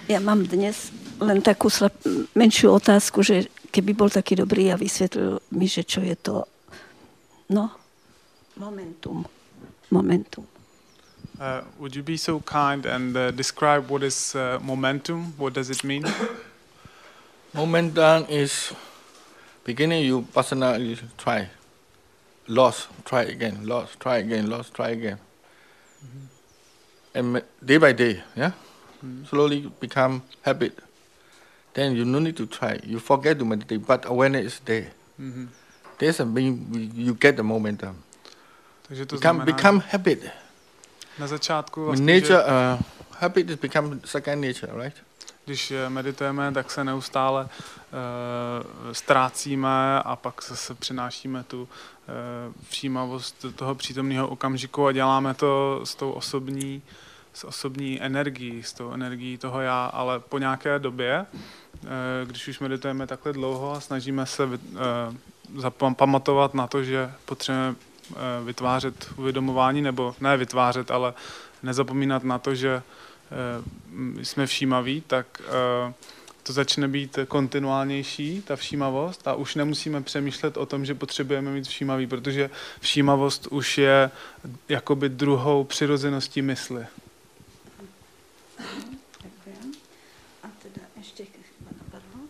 Ja mám dnes len takú menšiu otázku, že keby bol taký dobrý a vysvetlil mi, že čo je to, no, momentum. Would you be so kind and describe what is momentum? What does it mean? Momentum is beginning you personally try. Lost, try again, lost, try again, lost, try again. Mm-hmm. And day by day, yeah? Mm-hmm. Slowly become habit. Then you no need to try. You forget to meditate, but awareness is there. Mm-hmm. There's a you get the momentum. Takže to become habit. Na začátku vlastně, nature, habit is become second nature, right? Když meditujeme, tak se neustále ztrácíme a pak zase přinášíme tu všímavost toho přítomného okamžiku a děláme to s tou osobní energií, s tou energií toho já, ale po nějaké době, když už meditujeme takhle dlouho a snažíme se pamatovat na to, že potřebujeme vytvářet uvědomování, nebo ne vytvářet, ale nezapomínat na to, že jsme všímaví, tak to začne být kontinuálnější, ta všímavost, a už nemusíme přemýšlet o tom, že potřebujeme mít všímavý, protože všímavost už je jakoby druhou přirozeností mysli. A teda ešte ma napadlo,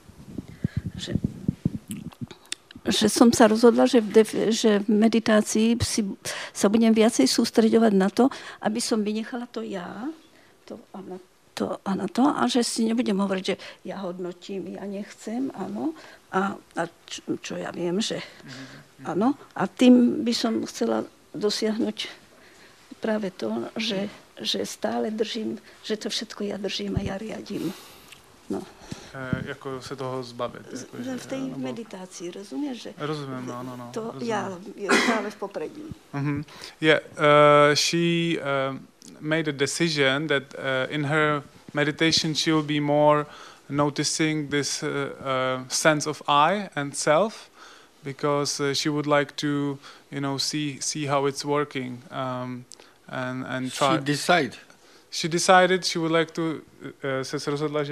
že som sa rozhodla, že v meditácii sa budem viacej sústreďovať na to, aby som vynechala to ja, to a to, a že si nebudem hovoriť, že ja hodnotím, ja nechcem, áno, a čo ja viem, že áno, a tým by som chcela dosiahnuť práve to, že stále držím, že to všetko ja držím a ja riadím. No. Jako se toho zbavit. Jako, v tej meditácii, rozumieš? Že rozumím, no. To rozumím. ja je stále v popredí. Mm-hmm. Yeah, she made a decision that in her meditation she will be more noticing this sense of I and self, because she would like to, see how it's working and try. She decided she would like to se rozhodla,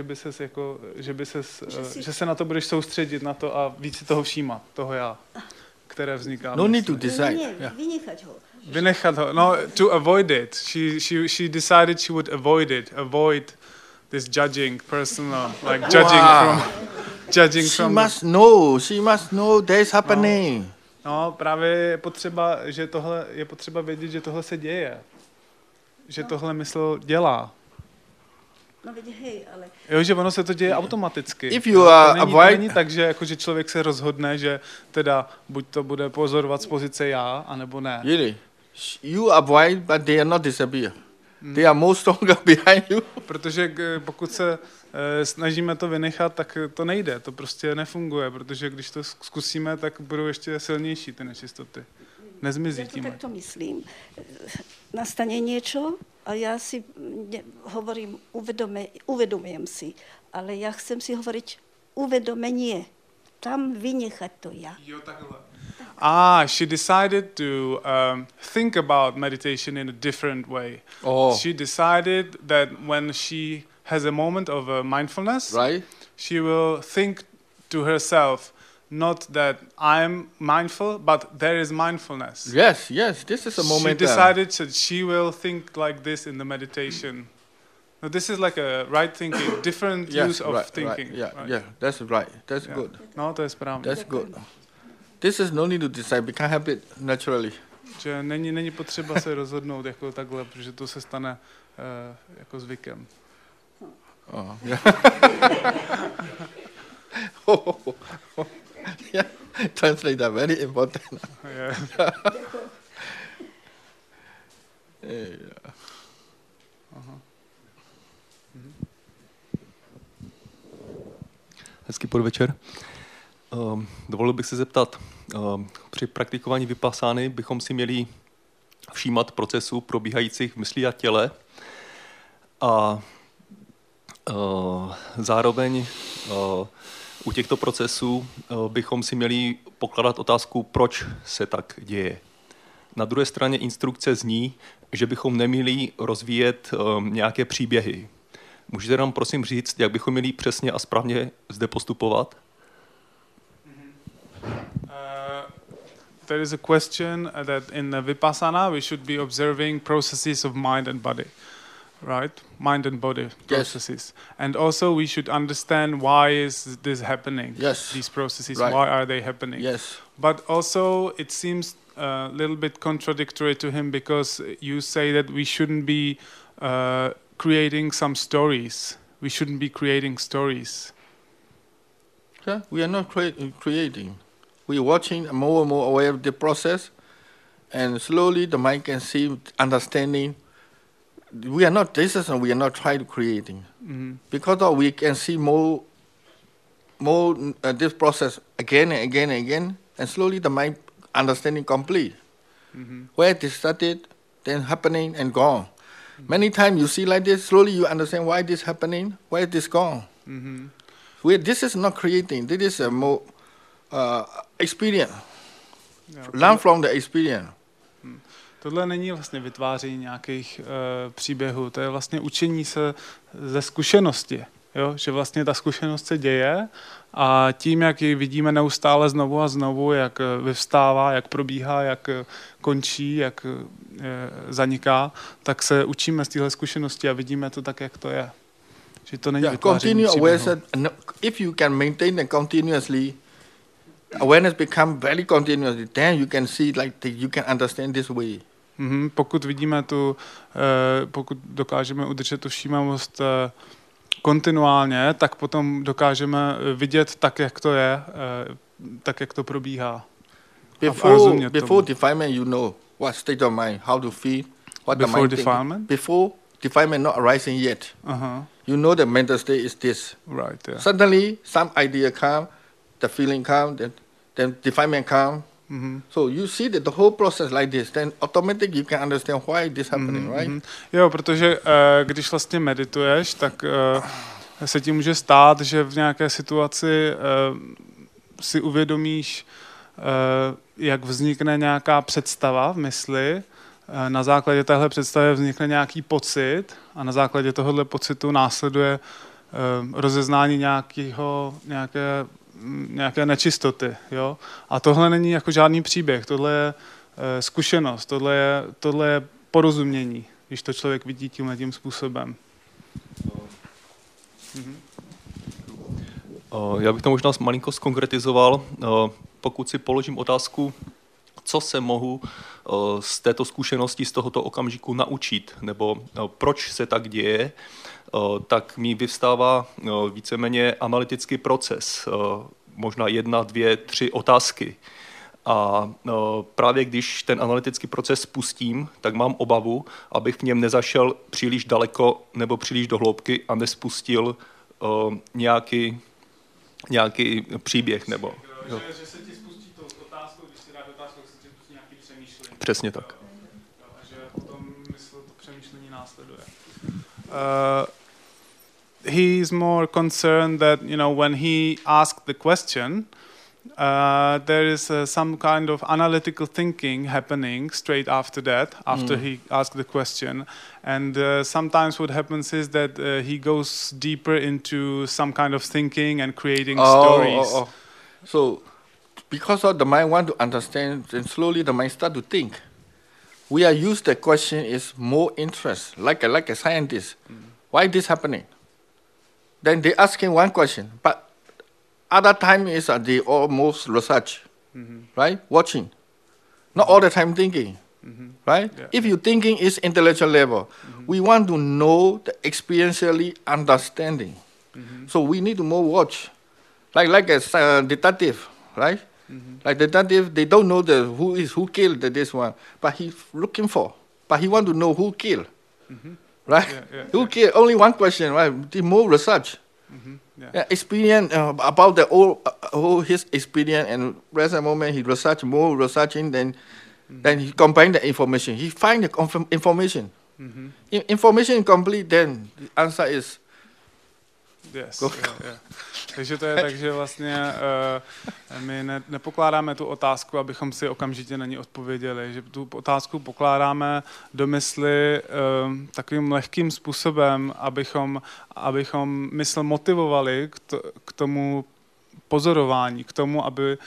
že se na to budeš soustředit, na to a víc si toho všímat, toho já, které vzniká. No need to decide. Vynechat ho. No, to avoid it. She decided she would avoid this judging personal, like judging from. She must know there's happening. No, právě je potřeba, je potřeba vědět, že tohle se děje. Že tohle mysl dělá. No vidí, hej, ale... Jo, že ono se to děje automaticky. If you to není tak, že, že člověk se rozhodne, že teda buď to bude pozorovat z pozice já, anebo ne. Really? You avoid, but they are not disappear. They are more stronger behind you. Protože pokud se snažíme to vynechat, tak to nejde, to prostě nefunguje, protože když to zkusíme, tak budou ještě silnější ty nečistoty. Nezmizí tím. Ja to takto myslím. Nastane niečo a ja si hovorím, uvedomujem si, ale ja chcem si hovoriť uvedomenie. Tam vynechať to ja. Jo, takhle. She decided to think about meditation in a different way. Oh. She decided that when she has a moment of mindfulness, right, she will think to herself, not that I'm mindful, but there is mindfulness. Yes, this is a moment. She decided that she will think like this in the meditation. No, this is like a right thinking, different use of thinking. Right, that's right. That's good. No, to je správně. That's good. This is no need to decide, become habit naturally. Že není potřeba se rozhodnout jako takhle, protože to se stane jako zvykem. Yeah. Yeah, translate that, very important. Yeah. Yeah. Aha. Hezký podvečer. Dovolil bych se zeptat, při praktikování vipassány bychom si měli všímat procesů probíhajících v mysli a těle a zároveň u těchto procesů bychom si měli pokládat otázku, proč se tak děje. Na druhé straně instrukce zní, že bychom neměli rozvíjet nějaké příběhy. Můžete nám prosím říct, jak bychom měli přesně a správně zde postupovat? There is a question that in the Vipassana we should be observing processes of mind and body, right? Mind and body processes. And also we should understand why is this happening, these processes, why are they happening? Yes. But also it seems a little bit contradictory to him because you say that we shouldn't be creating some stories. We shouldn't be creating stories. Yeah, we are not creating. We are watching more and more aware of the process, and slowly the mind can see, understanding. We are not trying to creating. Because we can see more this process again and again and again, and slowly the mind understanding complete. Where it started, then happening and gone. Many times you see like this, slowly you understand why this happening, why this gone. This is not creating. This is a more experience. Learn from the experience. Tohle není vlastně vytváření nějakých příběhů, to je vlastně učení se ze zkušenosti. Jo? Že vlastně ta zkušenost se děje a tím, jak ji vidíme neustále znovu a znovu, jak vyvstává, jak probíhá, jak končí, jak zaniká, tak se učíme z téhle zkušenosti a vidíme to tak, jak to je. Že to není vytváření příběhu. If you can maintain it continuously, awareness become very continuous. Then you can see you can understand this way. Pokud vidíme pokud dokážeme udržet tu všímavost kontinuálně, tak potom dokážeme vidět tak, jak to je, tak, jak to probíhá. Before defilement, you know what state of mind, how to feel, what before the mind defilement? Before defilement not arising yet. You know the mental state is this. Right. Yeah. Suddenly, some idea come, the feeling come, then defilement come. So you see that the whole process like this, then automatically you can understand why this happening, right? Jo, protože když vlastně medituješ, tak se ti může stát, že v nějaké situaci si uvědomíš, jak vznikne nějaká představa v mysli, na základě téhle představy vznikne nějaký pocit a na základě tohohle pocitu následuje rozeznání nějaké nečistoty. Jo? A tohle není jako žádný příběh, tohle je zkušenost, tohle je porozumění, když to člověk vidí tímhletím způsobem. Já bych to možná malinko zkonkretizoval. Pokud si položím otázku, co se mohu z této zkušenosti, z tohoto okamžiku naučit, nebo proč se tak děje, tak mi vyvstává víceméně analytický proces, možná 1, 2, 3 otázky. A právě když ten analytický proces spustím, tak mám obavu, abych v něm nezašel příliš daleko nebo příliš do hloubky a nespustil nějaký příběh. Nebo, že se ti spustí tou otázkou, když si dáš otázku, tak se ti spustí nějaký přemýšlení. Přesně tak. A že potom to přemýšlení následuje. He is more concerned that, when he asked the question, there is some kind of analytical thinking happening straight after that, after he asked the question. And sometimes what happens is that he goes deeper into some kind of thinking and creating stories. So, because of the mind want to understand, then slowly the mind start to think. We are used the question is more interest, like a scientist. Why this happening? Then they asking one question, but other time is they almost research, right? Watching, not all the time thinking, right? Yeah. If you thinking is intellectual level, we want to know the experientially understanding. So we need to more watch, like a detective, right? Like detective, they don't know who killed this one, but he's looking for, but he want to know who killed. Right? Who killed? Only one question, right? The more research. Experience about the all his experience, and present moment he researching, then he combine the information. He find the information. Information complete, then the answer is Yes, yeah. Takže to je tak, že vlastně my nepokládáme tu otázku, abychom si okamžitě na ní odpověděli, že tu otázku pokládáme do mysli takovým lehkým způsobem, abychom mysl motivovali k tomu pozorování, k tomu, aby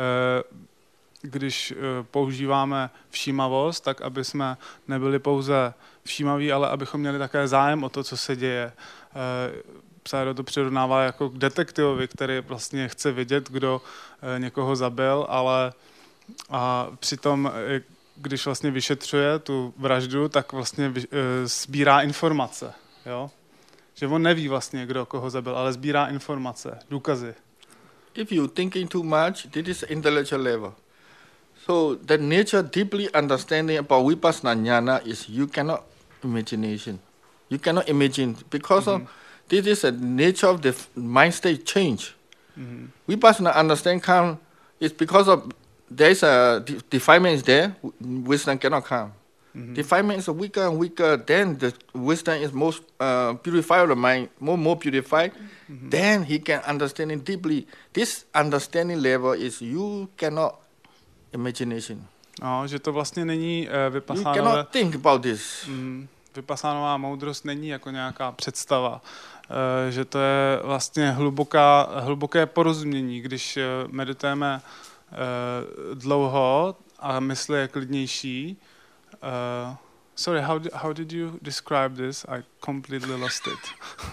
když používáme všímavost, tak aby jsme nebyli pouze všímaví, ale abychom měli také zájem o to, co se děje. Psyro to přirovnává jako k detektivovi, který vlastně chce vědět, kdo někoho zabil, ale a přitom, když vlastně vyšetřuje tu vraždu, tak vlastně sbírá informace. Jo? Že on neví vlastně, kdo koho zabil, ale sbírá informace, důkazy. If you thinking too much, this is intellectual level. So the nature deeply understanding about vipassana jnana is you cannot imagination. You cannot imagine because of this is a nature of the mind state change. Vipassana understand come is because of there is a defilement is there, wisdom cannot come. Defilement is weaker and weaker, then the wisdom is most purified, the mind more purified, then he can understand it deeply. This understanding level is you cannot imagination. No, že to vlastně není You cannot think about this. Vypasánová moudrost není jako nějaká představa, že to je vlastně hluboké porozumění, když meditujeme dlouho a mysl je klidnější. Sorry, how did you describe this? I completely lost it.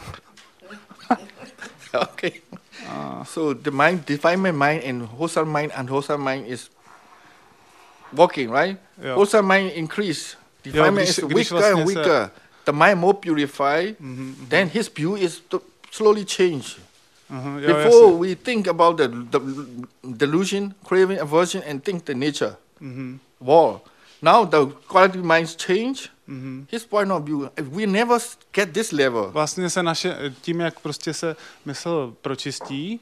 Okay. So the mind, defilement mind and wholesome mind and wholesome mind is working, right? Yeah. Wholesome mind increase. Defilement is weaker and weaker. The mind more purified, then his view is slowly change. Before we think about the delusion, craving, aversion, and think the nature, war. Now the quality minds change. His point of view, we never get this level. Vlastně se tím, jak prostě se mysl pročistí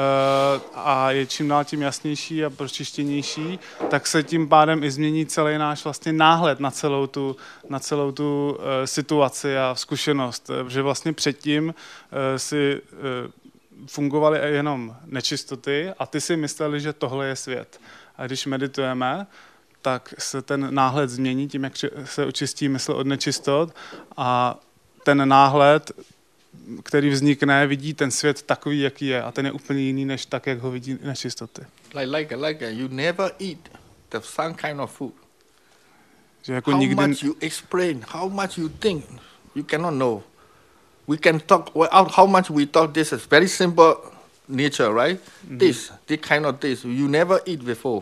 a je čím dál tím jasnější a pročištěnější, tak se tím pádem i změní celý náš vlastně náhled na celou tu situaci a zkušenost. Že vlastně předtím si fungovaly jenom nečistoty a ty si mysleli, že tohle je svět. A když meditujeme, tak se ten náhled změní tím, jak se očistí mysl od nečistot a ten náhled, který vznikne, vidí ten svět takový, jaký je a ten je úplně jiný, než tak, jak ho vidí nečistoty. Like you never eat some kind of food. Že jako how nikdy... much you explain, how much you think, you cannot know. We can talk, how much we talk, this is very simple nature, right? This kind of this, you never eat before.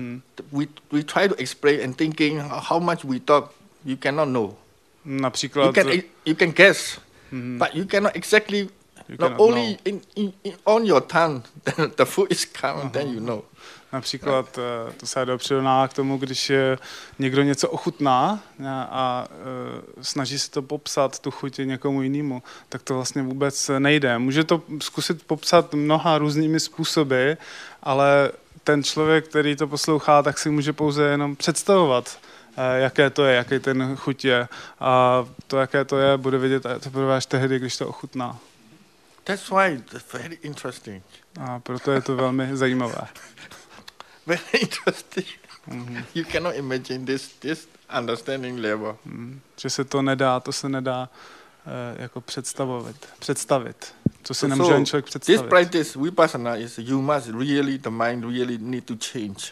We try to explain and thinking how much we talk, you cannot know. Například... You can guess, but you cannot exactly, not only on your tongue, the food is come, then you know. Například to se přirovnává k tomu, když někdo něco ochutná a snaží se to popsat, tu chuť někomu jinému, tak to vlastně vůbec nejde. Může to zkusit popsat mnoha různými způsoby, ale ten člověk, který to poslouchá, tak si může pouze jenom představovat, jaké to je, jaký ten chuť je. A to, jaké to je, bude vidět teprve až tehdy, když to ochutná. That's why it's very interesting. A proto je to velmi zajímavé. Very interesting. You cannot imagine this understanding level. Že se to se nedá jako představit. Co si nemůže ani člověk představit. This practice, vipassana, is you must really, the mind really need to change.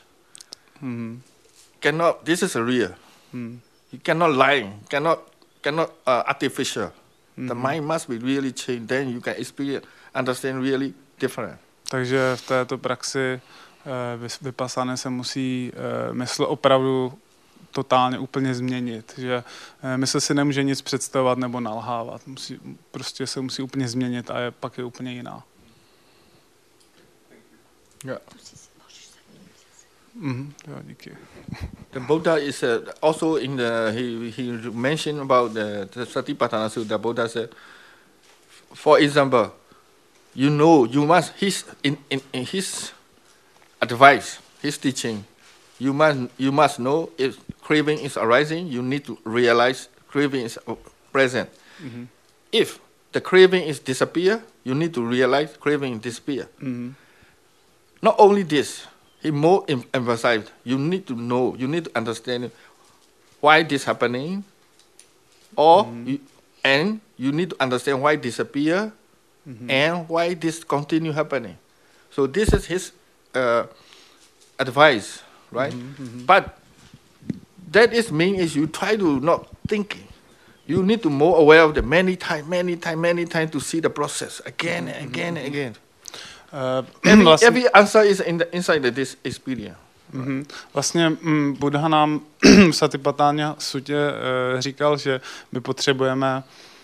This is real. You cannot lie, cannot artificial. The mind must be really changed, then you can experience, understand really different. Takže v této praxi vypasané se musí mysl opravdu totálně úplně změnit, že mysl si nemůže nic představovat nebo nalhávat, prostě se musí úplně změnit a pak je úplně jiná. Yeah. Jo, díky. The Buddha is also in he mentioned about the Satipatthana Sutta. Buddha said, for example, you must in his advice, his teaching, you must know if craving is arising, you need to realize craving is present. If the craving is disappear, you need to realize craving disappear. Not only this, he more emphasized, you need to know, you need to understand why this happening, and you need to understand why disappear, and why this continue happening. So this is his advice, right? But that is mean is you try to not thinking. You need to more aware of the many time to see the process again and again and again. Every answer is inside this experience. Vlastně Buddha nám Satipatáňa Sutě říkal, že my potřebujeme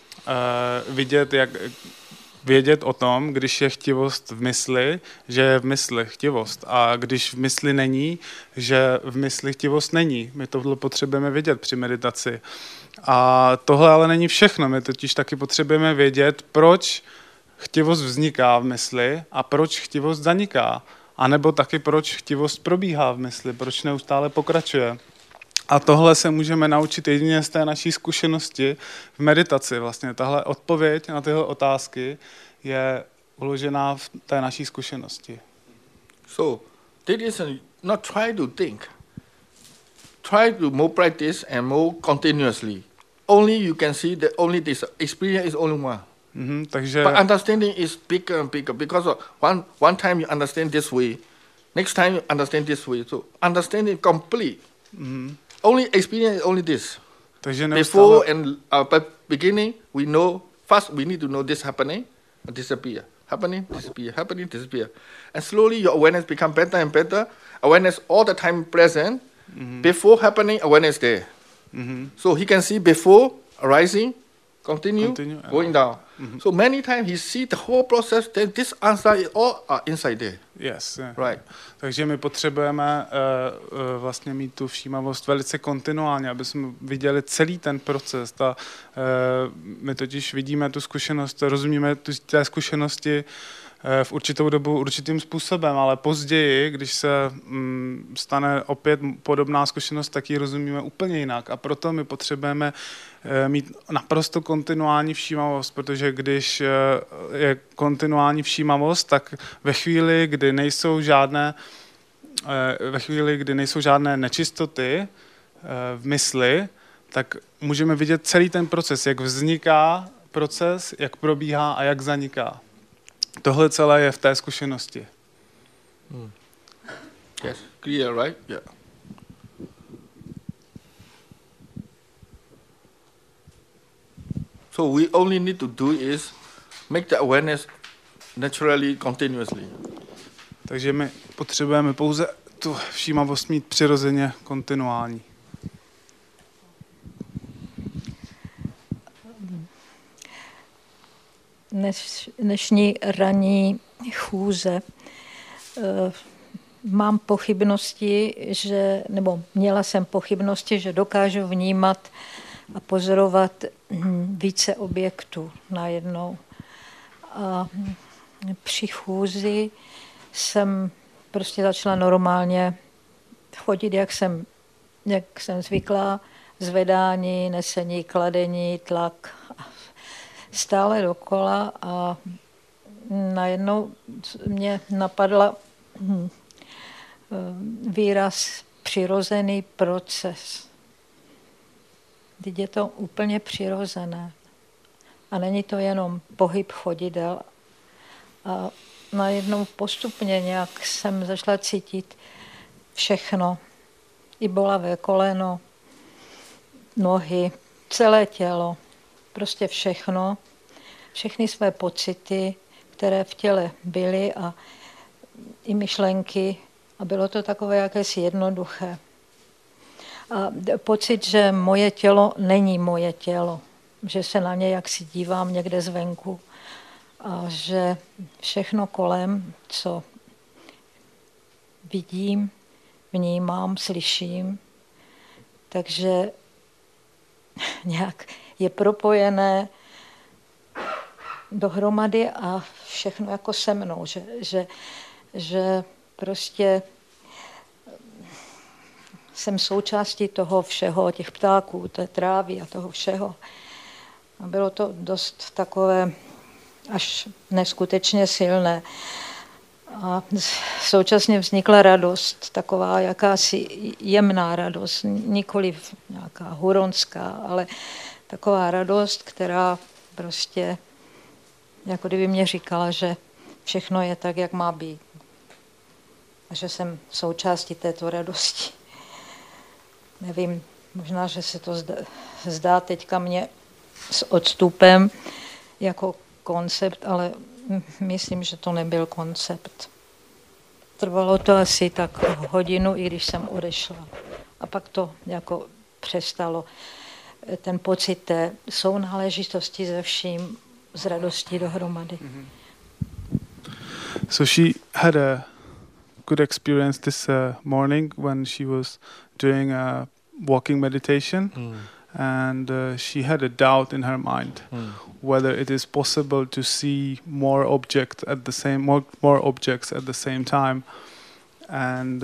vědět o tom, když je chtivost v mysli, že je v mysli chtivost. A když v mysli není, že v mysli chtivost není. My tohle potřebujeme vědět při meditaci. A tohle ale není všechno. My totiž taky potřebujeme vědět, proč chtivost vzniká v mysli a proč chtivost zaniká. A nebo taky proč chtivost probíhá v mysli, proč neustále pokračuje. A tohle se můžeme naučit jedině z té naší zkušenosti v meditaci. Vlastně tahle odpověď na tyhle otázky je uložená v té naší zkušenosti. So, that is not try to think. Try to more practice and more continuously. Only you can see that only this experience is only one. Takže But understanding is bigger and bigger because one time you understand this way, next time you understand this way. So understanding complete. Only experience is only this. Takže Before and beginning, we know first we need to know this happening and disappear. Happening, disappear. And slowly your awareness become better and better. Awareness all the time present. Before happening, awareness there. So he can see before arising, continue going down. So many times he see the whole process, then this answer is all inside there. Yes. Right. Takže my potřebujeme vlastně mít tu všímavost velice kontinuálně, aby jsme viděli celý ten proces. My totiž vidíme tu zkušenost, rozumíme té zkušenosti v určitou dobu určitým způsobem, ale později, když se stane opět podobná zkušenost, tak ji rozumíme úplně jinak. A proto my potřebujeme mít naprosto kontinuální všímavost, protože když je kontinuální všímavost, tak ve chvíli, kdy nejsou žádné nečistoty v mysli, tak můžeme vidět celý ten proces, jak vzniká proces, jak probíhá a jak zaniká. Tohle celé je v té zkušenosti. Yes, clear, right? Yeah. So we only need to do is make the awareness naturally, continuously. Takže my potřebujeme pouze tu všímavost mít přirozeně kontinuální. Dnešní ranní chůze mám pochybnosti, měla jsem pochybnosti, že dokážu vnímat a pozorovat více objektů najednou. A při chůzi jsem prostě začala normálně chodit, jak jsem zvyklá, zvedání, nesení, kladení, tlak, stále dokola a najednou mě napadla výraz přirozený proces. Teď je to úplně přirozené. A není to jenom pohyb chodidel. A najednou postupně nějak jsem začala cítit všechno. I bolavé koleno, nohy, celé tělo. Prostě všechno. Všechny své pocity, které v těle byly a i myšlenky. A bylo to takové jakési jednoduché. A pocit, že moje tělo není moje tělo. Že se na ně jaksi dívám někde zvenku. A že všechno kolem, co vidím, vnímám, slyším, takže nějak je propojené dohromady a všechno jako se mnou, že prostě jsem součástí toho všeho, těch ptáků, té trávy a toho všeho. A bylo to dost takové až neskutečně silné. A současně vznikla radost, taková jakási jemná radost, nikoliv nějaká huronská, ale taková radost, která prostě, jako kdyby mě říkala, že všechno je tak, jak má být. A že jsem součástí této radosti. Nevím, možná, že se to zdá teďka mě s odstupem jako koncept, ale myslím, že to nebyl koncept. Trvalo to asi tak hodinu, i když jsem odešla. A pak to jako přestalo. Ten pocit té sounáležitosti ze vším, z radostí dohromady. So she had a good experience this morning when she was doing a walking meditation. And she had a doubt in her mind whether it is possible to see more objects at the same time, and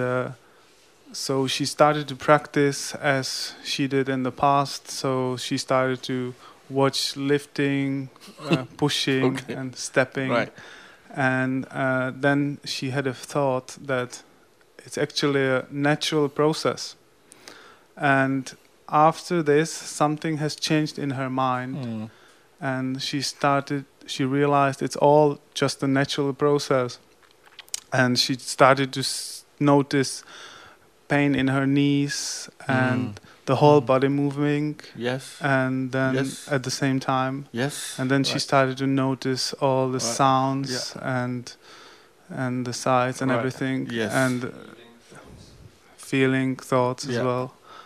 so she started to practice as she did in the past. So she started to watch lifting, pushing, and stepping, Right. and then she had a thought that it's actually a natural process, and after this, something has changed in her mind, and she realized it's all just a natural process, and she started to notice pain in her knees and the whole body moving. Yes. And then Yes. at the same time, Yes. and then she Right. started to notice all the Right. sounds and the sights and Right. everything, Yes. and feeling thoughts as Yeah. well.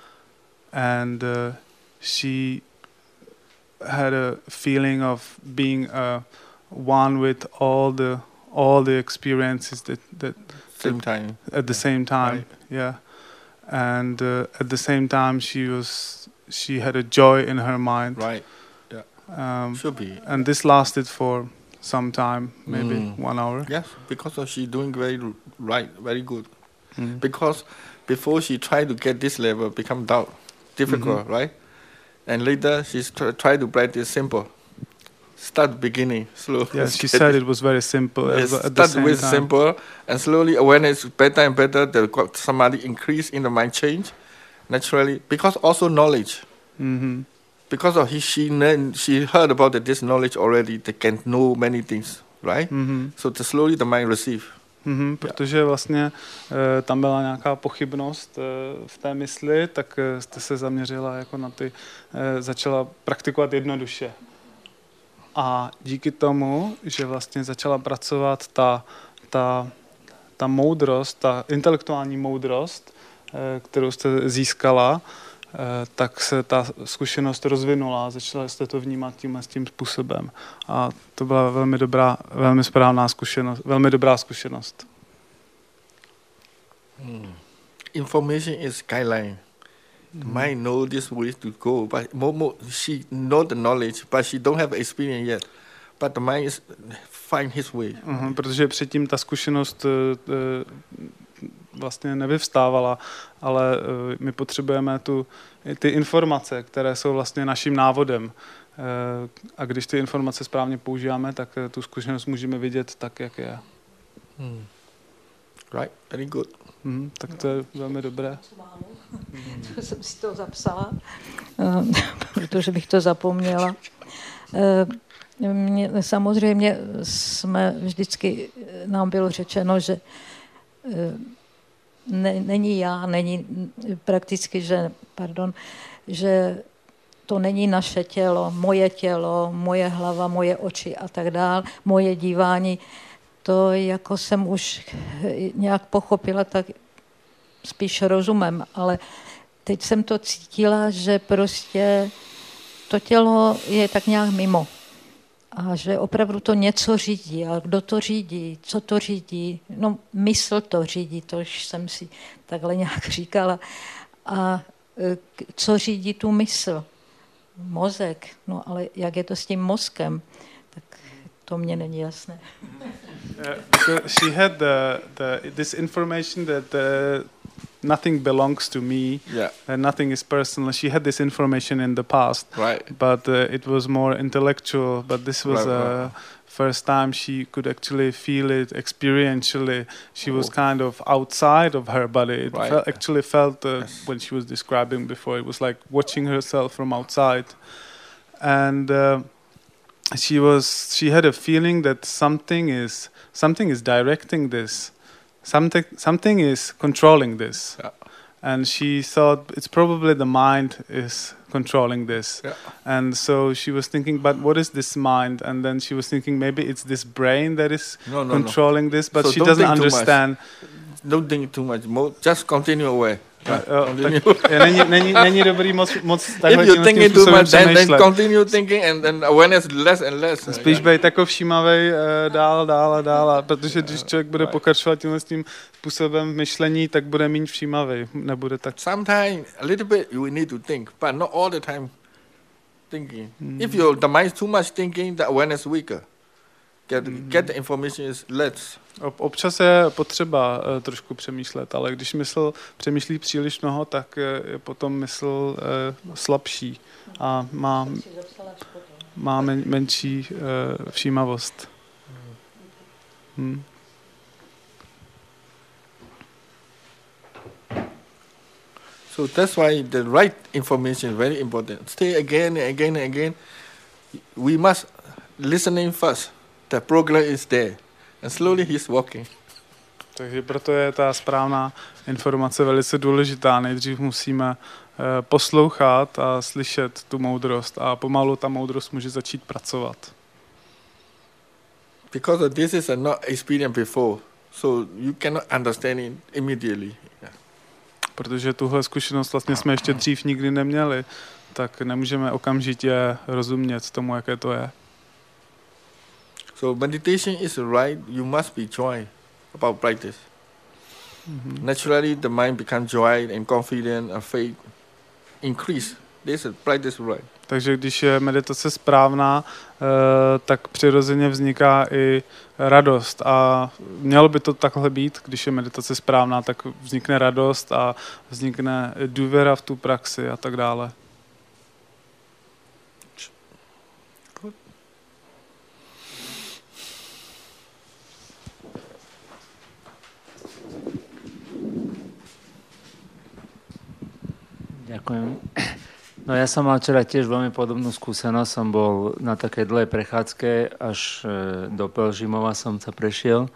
And she had a feeling of being one with all the experiences that Same time. at the same time. Right. Yeah, and at the same time she had a joy in her mind. Right. Should be. And this lasted for some time, maybe 1 hour. Yes, because of she doing very right, very good. Mm. Because before she tried to get this level, become doubt, difficult, right? And later she's try to practice simple. Start beginning slow. Yes, she said it was very simple. Yes, At the start same with time. simple, and slowly awareness better and better. The samadhi increase in the mind change naturally, because also knowledge. Mm-hmm. Because of she heard about this knowledge already. They can know many things, right? Mm-hmm. So slowly the mind receive. Mm-hmm, protože vlastně tam byla nějaká pochybnost v té mysli, tak jste se zaměřila jako na ty, začala praktikovat jednoduše. A díky tomu, že vlastně začala pracovat ta moudrost, ta intelektuální moudrost, kterou jste získala, tak se ta zkušenost rozvinula a začala jste to vnímat tím způsobem. A to byla velmi dobrá, velmi správná zkušenost, velmi dobrá zkušenost. Information is guideline. The mind know this way to go, but she know the knowledge, but she don't have experience yet. But the mind is find his way. Protože předtím ta zkušenost vlastně nevyvstávala, ale my potřebujeme ty informace, které jsou vlastně naším návodem. A když ty informace správně používáme, tak tu zkušenost můžeme vidět tak, jak je. Right, very good. Tak to je velmi dobré. To jsem si to zapsala, protože bych to zapomněla. Samozřejmě vždycky nám bylo řečeno, že není prakticky, že to není naše tělo, moje hlava, moje oči a tak dál, moje dívání. To jako jsem už nějak pochopila, tak spíš rozumem, ale teď jsem to cítila, že prostě to tělo je tak nějak mimo. A že opravdu to něco řídí. A kdo to řídí? Co to řídí? No, mysl to řídí, to už jsem si takhle nějak říkala. A co řídí tu mysl? Mozek. No, ale jak je to s tím mozkem? Tak to mně není jasné. She had this information that nothing belongs to me, nothing is personal. She had this information in the past, but it was more intellectual. But this was first time she could actually feel it experientially. She was kind of outside of her body. It actually felt when she was describing before, it was like watching herself from outside. And she had a feeling that something is directing this. Something is controlling this. And she thought it's probably the mind is controlling this. And so she was thinking, but what is this mind? And then she was thinking maybe it's this brain that is controlling this, but so she doesn't understand. Don't think too much. Just continue away. Není dobrý moc If you think too much, then continue thinking and then awareness less and less. Spíš být jako všímavej dál, protože když člověk bude pokračovat tímhle s tím způsobem myšlení, tak bude méně všímavej, nebude tak. Sometimes a little bit you need to think, but not all the time thinking. If the mind is too much thinking, the awareness weaker. Get the information is less. Občas je potřeba trošku přemýšlet, ale když mysl přemýšlí příliš mnoho, tak je potom mysl slabší a má menší všímavost. So that's why the right information is very important. Stay again and again and again. We must listening first. The program is there. And slowly he's walking. Takže proto je ta správná informace velice důležitá. Nejdřív musíme poslouchat a slyšet tu moudrost a pomalu ta moudrost může začít pracovat. Because this is not experienced before, so you cannot understand it immediately. Protože tuhle zkušenost vlastně jsme ještě dřív nikdy neměli, tak nemůžeme okamžitě rozumět tomu, jaké to je. So meditation is right. You must be joy about practice. Naturally, the mind becomes joy and confident and faith increase. This is practice right. Takže když je meditace správná, tak přirozeně vzniká i radost. A mělo by to takhle být, když je meditace správná, tak vznikne radost a vznikne důvěra v tu praxi a tak dále. Ďakujem. No ja som mal včera tiež veľmi podobnú skúsenosť. Som bol na takej dlhej prechádzke, až do Pelžimova som sa prešiel.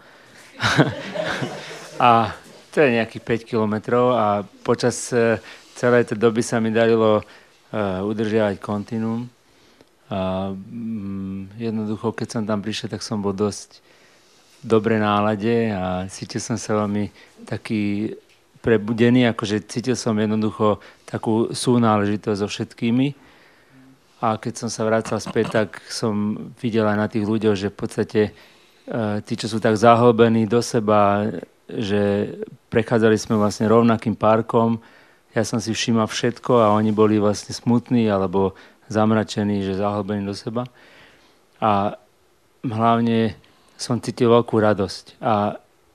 A to je nejakých 5 kilometrov a počas celej tej doby sa mi darilo udržiavať kontinuum. A jednoducho, keď som tam prišiel, tak som bol dosť v dobrej nálade a cítil som sa veľmi taký prebudený, akože cítil som jednoducho takú súnáležitosť so všetkými. A keď som sa vracal späť, tak som videl aj na tých ľuďoch, že v podstate tí, čo sú tak zahlbení do seba, že prechádzali sme vlastne rovnakým parkom, ja som si všímal všetko a oni boli vlastne smutní alebo zamračení, že zahlbení do seba. A hlavne som cítil veľkú radosť. A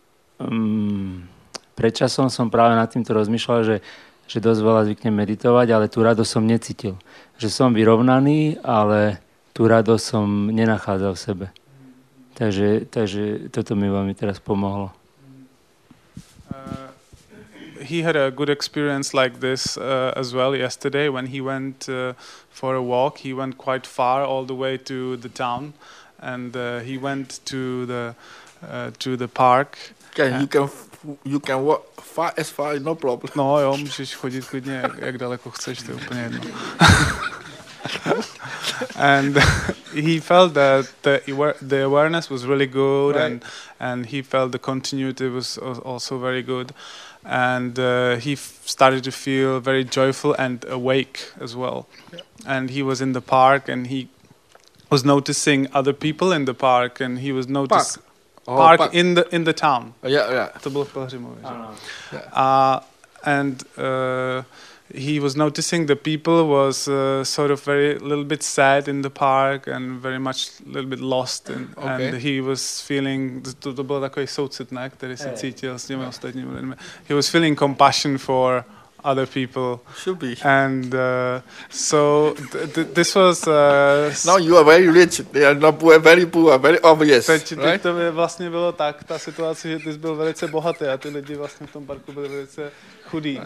pred časom som práve nad týmto rozmýšľal, že dosť veľa zvyknem meditovať, ale tú radosť som necítil. Že som vyrovnaný, ale tú radosť som nenachádzal v sebe. Takže toto mi veľmi teraz pomohlo. He had a good experience like this as well yesterday when he went for a walk. He went quite far, all the way to the town, and he went to the park. You can walk as far, no problem. No jo, můžeš chodit klidně, jak daleko chceš, to je úplně jedno. And he felt that the awareness was really good, right. and he felt the continuity was also very good. And he started to feel very joyful and awake as well. Yeah. And he was in the park, and he was noticing other people in the park, and he was noticing park in the town. Yeah. To bylo v Pelhřimově. Yeah. And he was noticing the people was sort of very little bit sad in the park and very much little bit lost and he was feeling to byl takový soucit, ne, který se cítil s těmi ostatními lidmi. He was feeling compassion for other people. Should be. And so this was now you are very rich, they are not poor, very poor, very obvious. Teď Right? to vlastně bylo tak, ta situace, že ty jsi byl velice bohatý a ty lidi vlastně v tom parku byli velice chudí.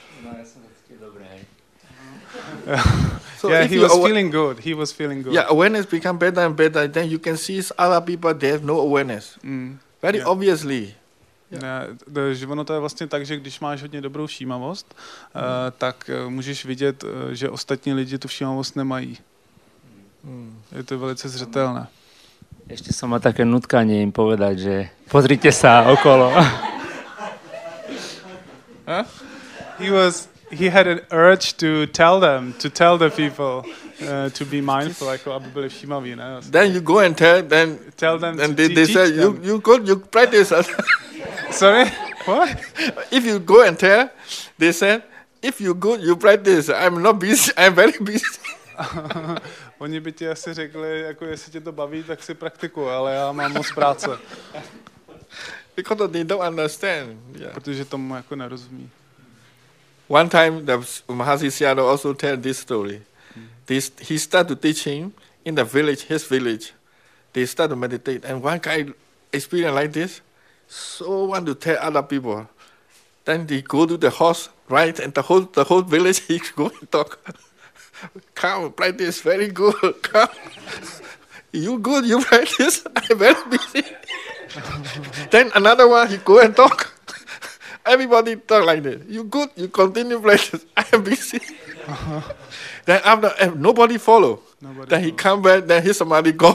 So Yeah, if he you was feeling good. He was feeling good. Yeah, awareness become better and better. Then you can see other people, they have no awareness. Very obviously. Že ono to je vlastně tak, že když máš hodně dobrou všímavost, tak můžeš vidět, že ostatní lidi tu všímavost nemají. Je to velice zřetelné. Ešte som mal také nutkanie im povedať, že pozrite sa okolo. He had an urge to tell the people to be mindful, jako aby byli všímaví, ne? Then you go and tell them and they say you go, you practice. Sorry? What? If you go and tell, they said, if you go, you practice. I'm not busy. I'm very busy. Oni by ti asi řekli, jako jestli tě to baví, tak si praktikuj, ale já mám moc práce. Because they don't understand. Yeah. Protože tomu jako nerozumí. One time, the Mahasi Sayadaw also tell this story. He started teaching in the village, his village. They start to meditate, and one guy experienced like this, so want to tell other people. Then they go to the horse, right, and the whole village he go and talk. Come, practice, very good. Come, you good, you practice. I'm very busy. Then another one, he go and talk. Everybody talk like this. You good, you continue practice. I am busy. Then after nobody follow. Then he come back. Then his samadhi go.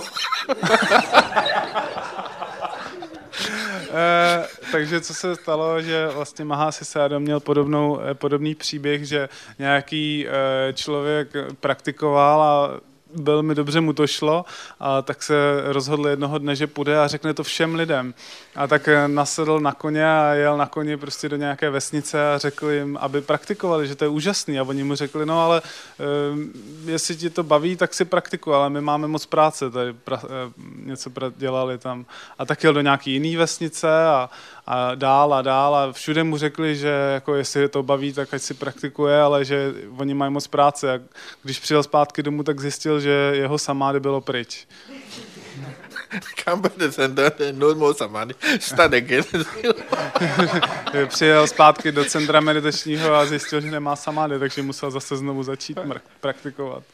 Takže co se stalo, že vlastně Mahasi Sayadaw měl podobný příběh, že nějaký člověk praktikoval a velmi dobře mu to šlo, a tak se rozhodl jednoho dne, že půjde a řekne to všem lidem. A tak nasedl na koně a jel na koni prostě do nějaké vesnice a řekl jim, aby praktikovali, že to je úžasný. A oni mu řekli, no ale jestli ti to baví, tak si praktikuj, ale my máme moc práce, tady něco dělali tam. A tak jel do nějaký jiný vesnice a dál a všude mu řekli, že jako jestli je to baví, tak ať si praktikuje, ale že oni mají moc práce. A když přijel zpátky domů, tak zjistil, že jeho samády bylo pryč. Come back to the center, no more samadhi. Start again. Přijel zpátky do centra meditačního a zjistil, že nemá samády, takže musel zase znovu začít praktikovat.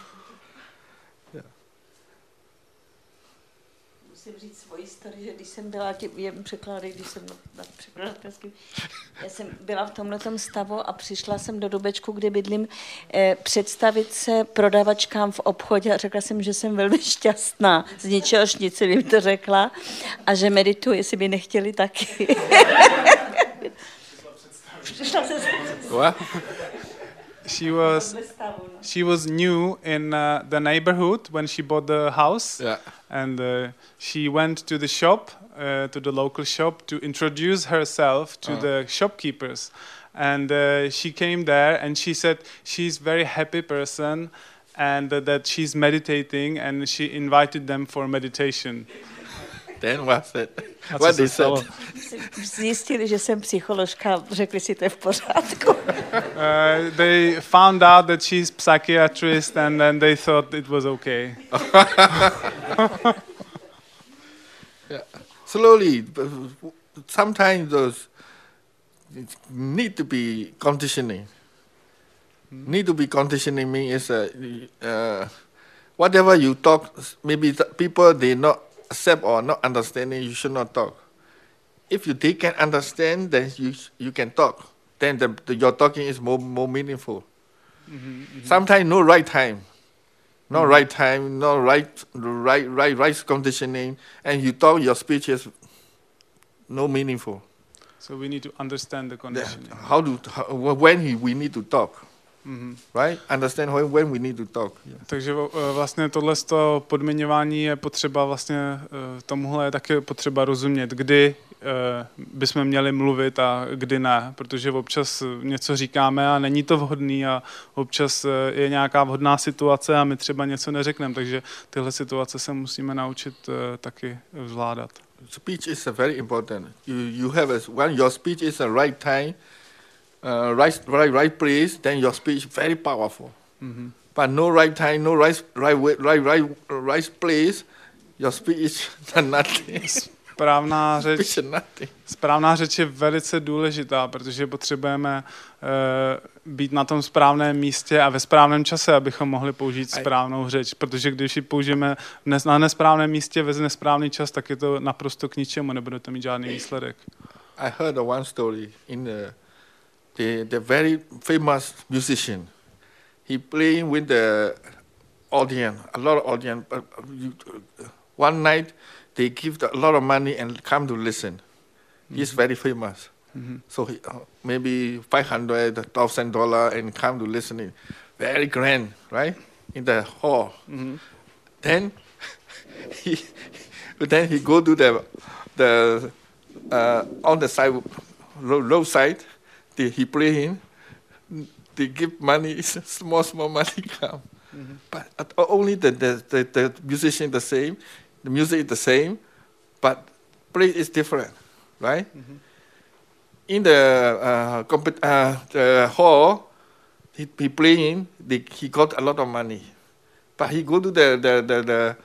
Musím říct svoji story, že když jsem byla, když jsem na překladatelském, já jsem byla v tomhletom stavu a přišla jsem do Dubečku, kde bydlím, představit se prodavačkám v obchodě a řekla jsem, že jsem velmi šťastná. Z ničehož nic jsem jim to řekla a že medituji, jestli by nechtěli taky. Přišla jsem She was new in the neighborhood when she bought the house, and she went to the shop, to the local shop, to introduce herself to the shopkeepers. And she came there, and she said she's a very happy person, and that she's meditating, and she invited them for meditation. Then what's it? What they said? Zjistili, že jsem psycholožka, řekli si, to je v pořádku. They found out that she's psychiatrist, and then they thought it was okay. Slowly, sometimes those need to be conditioning. Need to be conditioning means whatever you talk, maybe people they not accept or not understanding, you should not talk. If they can understand, then you can talk. Then your talking is more meaningful. Sometimes no right time, no right conditioning, and you talk, your speech is no meaningful. So we need to understand the conditioning. When we need to talk. right? Understand when we need to talk. Yeah. Takže vlastně tohle podmiňování je potřeba vlastně, tomuhle je také potřeba rozumět, kdy bychom měli mluvit a kdy ne, protože občas něco říkáme a není to vhodný a občas je nějaká vhodná situace a my třeba něco neřekneme, takže tyhle situace se musíme naučit taky zvládat. Speech is very important. You have when your speech is the right time, right place, then your speech very powerful. But no right time, no right place, your speech is nothing. Správná řeč je velice důležitá, protože potřebujeme být na tom správném místě a ve správném čase, abychom mohli použít správnou řeč, protože když ji použijeme na nesprávném místě ve nesprávný čas, tak je to naprosto k ničemu, nebudete mít žádný výsledek. I heard one story in the very famous musician. He playing with the audience, a lot of audience. One night they give a lot of money and come to listen. He's very famous. So he, maybe $500,000 and come to listening. Very grand, right? In the hall. Then he go to the on the side roadside. He play him. They give money. Small money come. But only the musician the same. The music is the same, but place is different, right? In the hall, he playing. He got a lot of money, but he go to the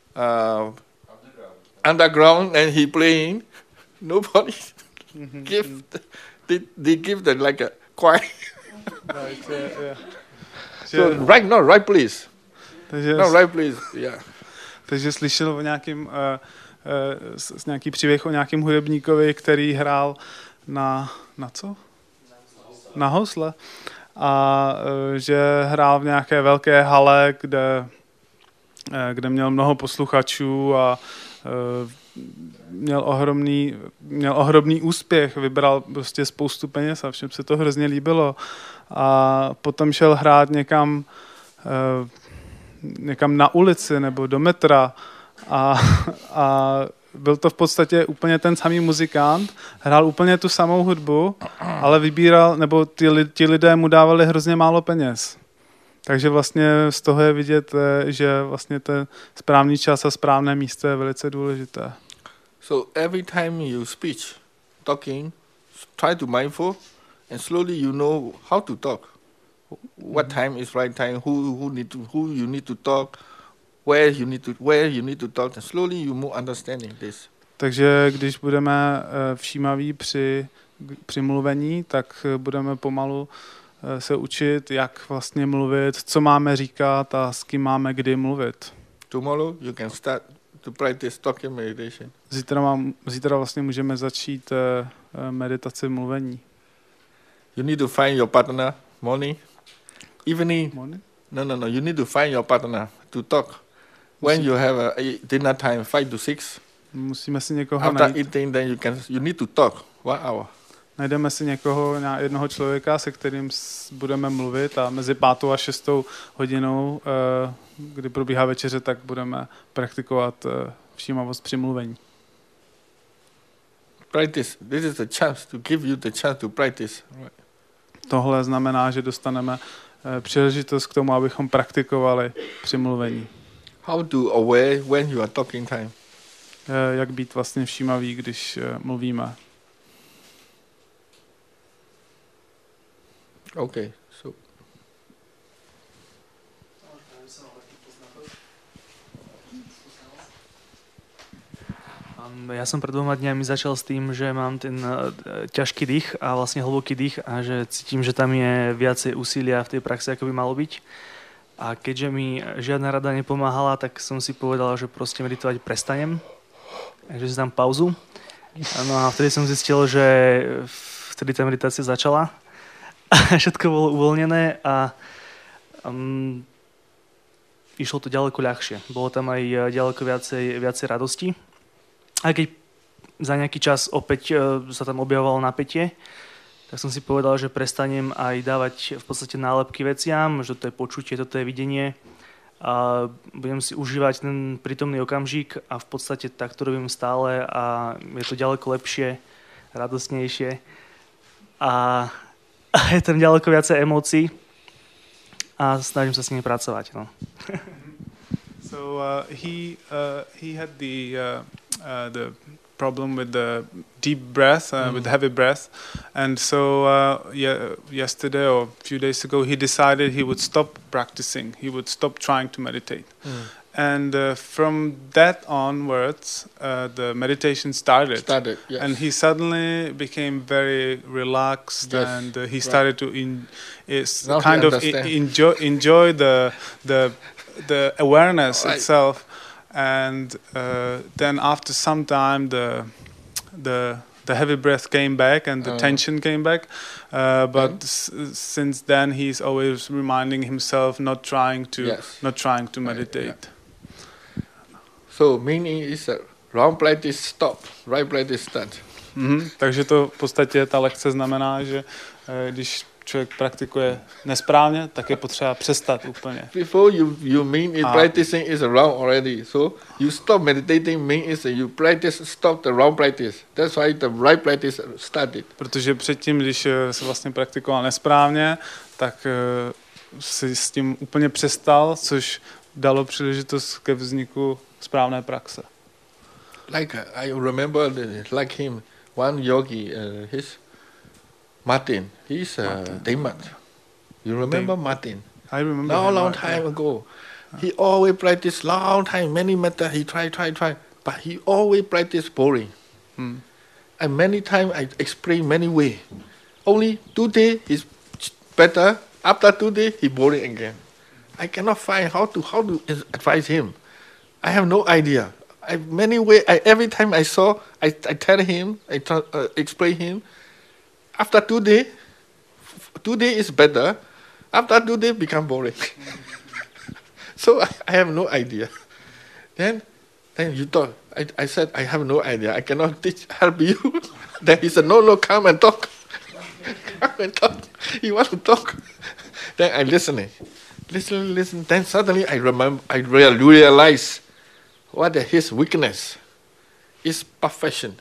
underground and he playing. Nobody give. They give the like a quiet. So right place. Right place. Yeah. Takže slyšel o nějaký příběh o nějakém hudebníkovi, který hrál na co? Na housle. A že hrál v nějaké velké hale, kde měl mnoho posluchačů a měl ohromný úspěch, vybral prostě spoustu peněz a všem se to hrozně líbilo. A potom šel hrát někam na ulici nebo do metra a byl to v podstatě úplně ten samý muzikant, hrál úplně tu samou hudbu, ale vybíral, nebo ti lidé mu dávali hrozně málo peněz. Takže vlastně z toho je vidět, že vlastně ten správný čas a správné místo je velice důležité. So every time you speak, talking, try to mindful and slowly you know how to talk. What time is right time? Who you need to talk? Where you need to talk? And slowly you move understanding this. Takže když budeme všímaví při mluvení, tak budeme pomalu se učit, jak vlastně mluvit, co máme říkat a s kým máme kdy mluvit. Tomorrow you can start to practice talking meditation. Zítra vlastně můžeme začít meditaci mluvení. You need to find your partner morning. Evening? No. You need to find your partner to talk. When you have a dinner time, 5 to 6. Musíme si někoho After najít. eating, then you need to talk 1 hour. Najdeme si jednoho člověka, se kterým budeme mluvit a mezi 5. a 6. hodinou, kdy probíhá večeře, tak budeme praktikovat všímavost při mluvení. Practice. This is the chance to give you the chance to practice. Right. Tohle znamená, že dostaneme příležitost k tomu, abychom praktikovali při mluvení. How to aware when you are talking time? Jak být vlastně všímavý, když mluvíme. Okay, so. Ja som pred 2 dňami začal s tým, že mám ten ťažký dých a vlastne hlboký dých a že cítim, že tam je viacej úsilia v tej praxi, ako by malo byť. A keďže mi žiadna rada nepomáhala, tak som si povedal, že proste meditovať prestanem. Takže si dám pauzu. No a vtedy som zistil, že vtedy tá meditácia začala. A všetko bolo uvoľnené a išlo to ďaleko ľahšie. Bolo tam aj ďaleko viacej radosti. A keď za nejaký čas opäť sa tam objavovalo napätie, tak som si povedal, že prestanem aj dávať v podstate nálepky veciam, že toto je počutie, toto je videnie a budem si užívať ten prítomný okamžik a v podstate tak to robím stále a je to ďaleko lepšie, radostnejšie a je tam ďaleko viacej emócií a snažím sa s nimi pracovať. No. So he had the problem with the deep breath, with heavy breath, and so yesterday or a few days ago he decided he would stop practicing. He would stop trying to meditate, and from that onwards, the meditation started. Yes. And he suddenly became very relaxed, Yes, and he started to Now he kind of understand. enjoy the awareness Right. itself. And then after some time, the heavy breath came back and the tension came back. But since then, he's always reminding himself not trying to meditate. So meaning is wrong practice stop, right practice start. Takže to v podstatě ta lekce znamená, že když člověk praktikuje nesprávně, tak je potřeba přestat úplně. Before you mean it practicing is wrong already. So you stop meditating mean is you practice stop the wrong practice. That's why the right practice started. Protože předtím, když se vlastně praktikoval nesprávně, tak si s tím úplně přestal, což dalo příležitost ke vzniku správné praxe. Like I remember like him, one yogi, Martin. He's Daymat. You remember Martin? I remember Long time ago. He always practiced long time, many methods. He try, but he always practiced boring. And many times I explain many way. Only 2 days he's better. After 2 days he boring again. I cannot find how to advise him. I have no idea. Every time I saw, I tell him, explain him. After 2 days, 2 days is better. After 2 days, become boring. So I have no idea. Then you thought, I said, I have no idea. I cannot help you. Then he said, no, come and talk. Come and talk. He wants to talk. Then I listen. Then suddenly I realize what his weakness is perfection.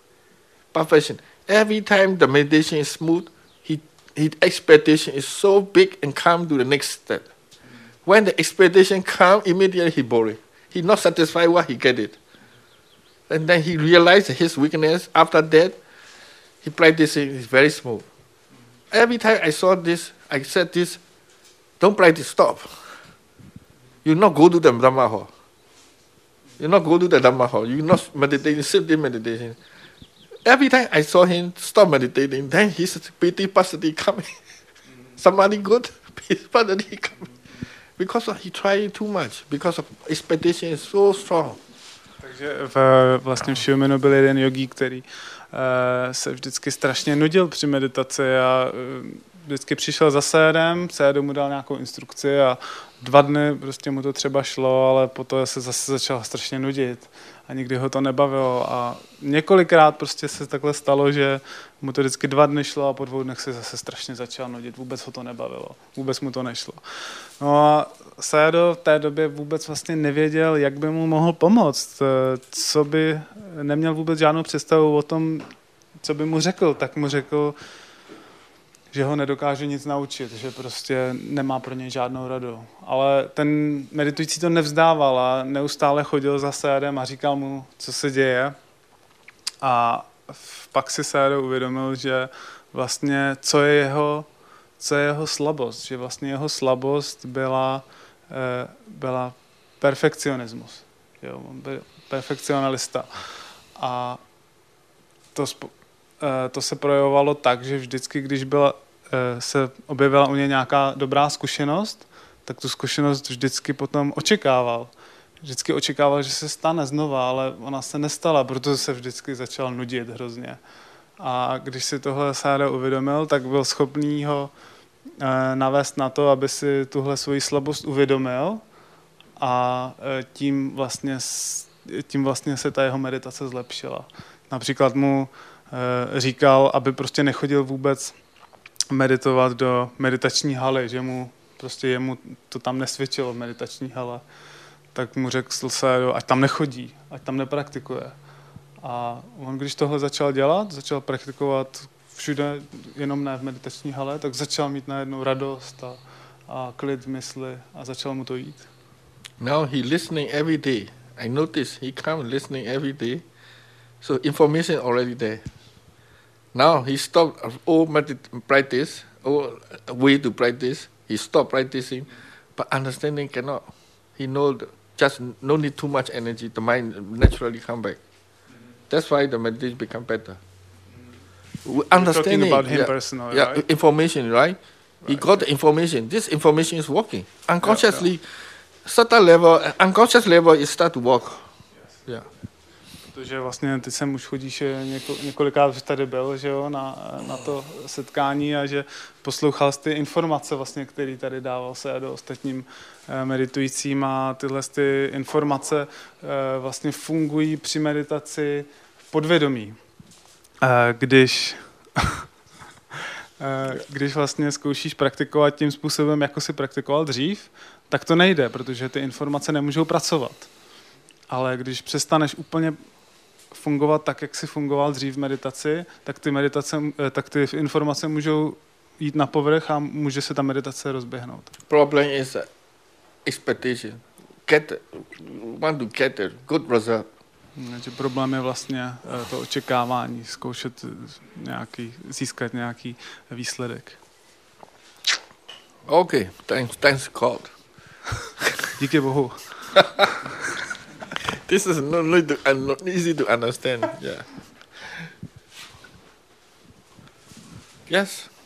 Every time the meditation is smooth, his expectation is so big and come to the next step. When the expectation comes, immediately he boring. He not satisfied what he get it. And then he realized his weakness. After that, he practicing is very smooth. Every time I saw this, I said this, don't practice, stop. You not go to the Dhamma hall. You not go to the Dhamma hall. You not meditating, sitting meditation. Every time I saw him stop meditating, then his piti pasati coming. Somebody good, piti pasati coming. Because he tried too much. Because of expectation is so strong. Takže vlastně v Šiumenu byl jeden jogí, který se vždycky strašně nudil při meditaci a vždycky přišel za Sayadem, Sayadaw mu dal nějakou instrukci a 2 dny prostě mu to třeba šlo, ale potom se zase začal strašně nudit a nikdy ho to nebavilo a několikrát prostě se takhle stalo, že mu to vždycky 2 dny šlo a po 2 dnech se zase strašně začal nudit, vůbec ho to nebavilo, vůbec mu to nešlo. No a Sayadaw v té době vůbec vlastně nevěděl, jak by mu mohl pomoct, co by neměl vůbec žádnou představu o tom, co by mu řekl, tak mu řekl, že ho nedokáže nic naučit, že prostě nemá pro něj žádnou radu. Ale ten meditující to nevzdával a neustále chodil za Sayadem a říkal mu, co se děje. A pak si Sayadaw uvědomil, že vlastně co je jeho slabost, že vlastně jeho slabost byla perfekcionismus. Jo, on byl perfekcionalista. A to se projevovalo tak, že vždycky, když se objevila u něj nějaká dobrá zkušenost, tak tu zkušenost vždycky potom očekával. Vždycky očekával, že se stane znova, ale ona se nestala, protože se vždycky začal nudit hrozně. A když si tohle Sayadaw uvědomil, tak byl schopný ho navést na to, aby si tuhle svoji slabost uvědomil a tím vlastně se ta jeho meditace zlepšila. Například mu říkal, aby prostě nechodil vůbec meditovat do meditační haly, že mu prostě jemu to tam nesvědčilo v meditační hale. Tak mu řekl se, ať tam nechodí, ať tam nepraktikuje. A on, když tohle začal dělat, začal praktikovat všude, jenom ne v meditační hale, tak začal mít najednou radost a klid v mysli a začal mu to jít. Now he listening every day. I notice he come listening every day. So information already there. Now he stopped all practice, all way to practice. He stopped practicing, but understanding cannot. He know just no need too much energy. The mind naturally come back. That's why the meditation become better. Understanding, talking about him personally, right? Information, right? He got the information. This information is working unconsciously. Subtle level, unconscious level, it start to work. Yeah. Protože vlastně ty sem už chodíš několikrát tady byl, že jo, na to setkání a že poslouchal ty informace vlastně, které tady dával se do ostatním meditujícím a tyhle ty informace vlastně fungují při meditaci v podvědomí. Když vlastně zkoušíš praktikovat tím způsobem, jako si praktikoval dřív, tak to nejde, protože ty informace nemůžou pracovat. Ale když přestaneš úplně fungovat tak, jak si fungoval dřív v meditaci, tak ty informace můžou jít na povrch a může se ta meditace rozběhnout. Problem is expectation. Want to get a good result. Takže problém je vlastně to očekávání, zkoušet získat nějaký výsledek. Okay, thanks God. Díky Bohu. This is not easy to understand. Yeah. Yes.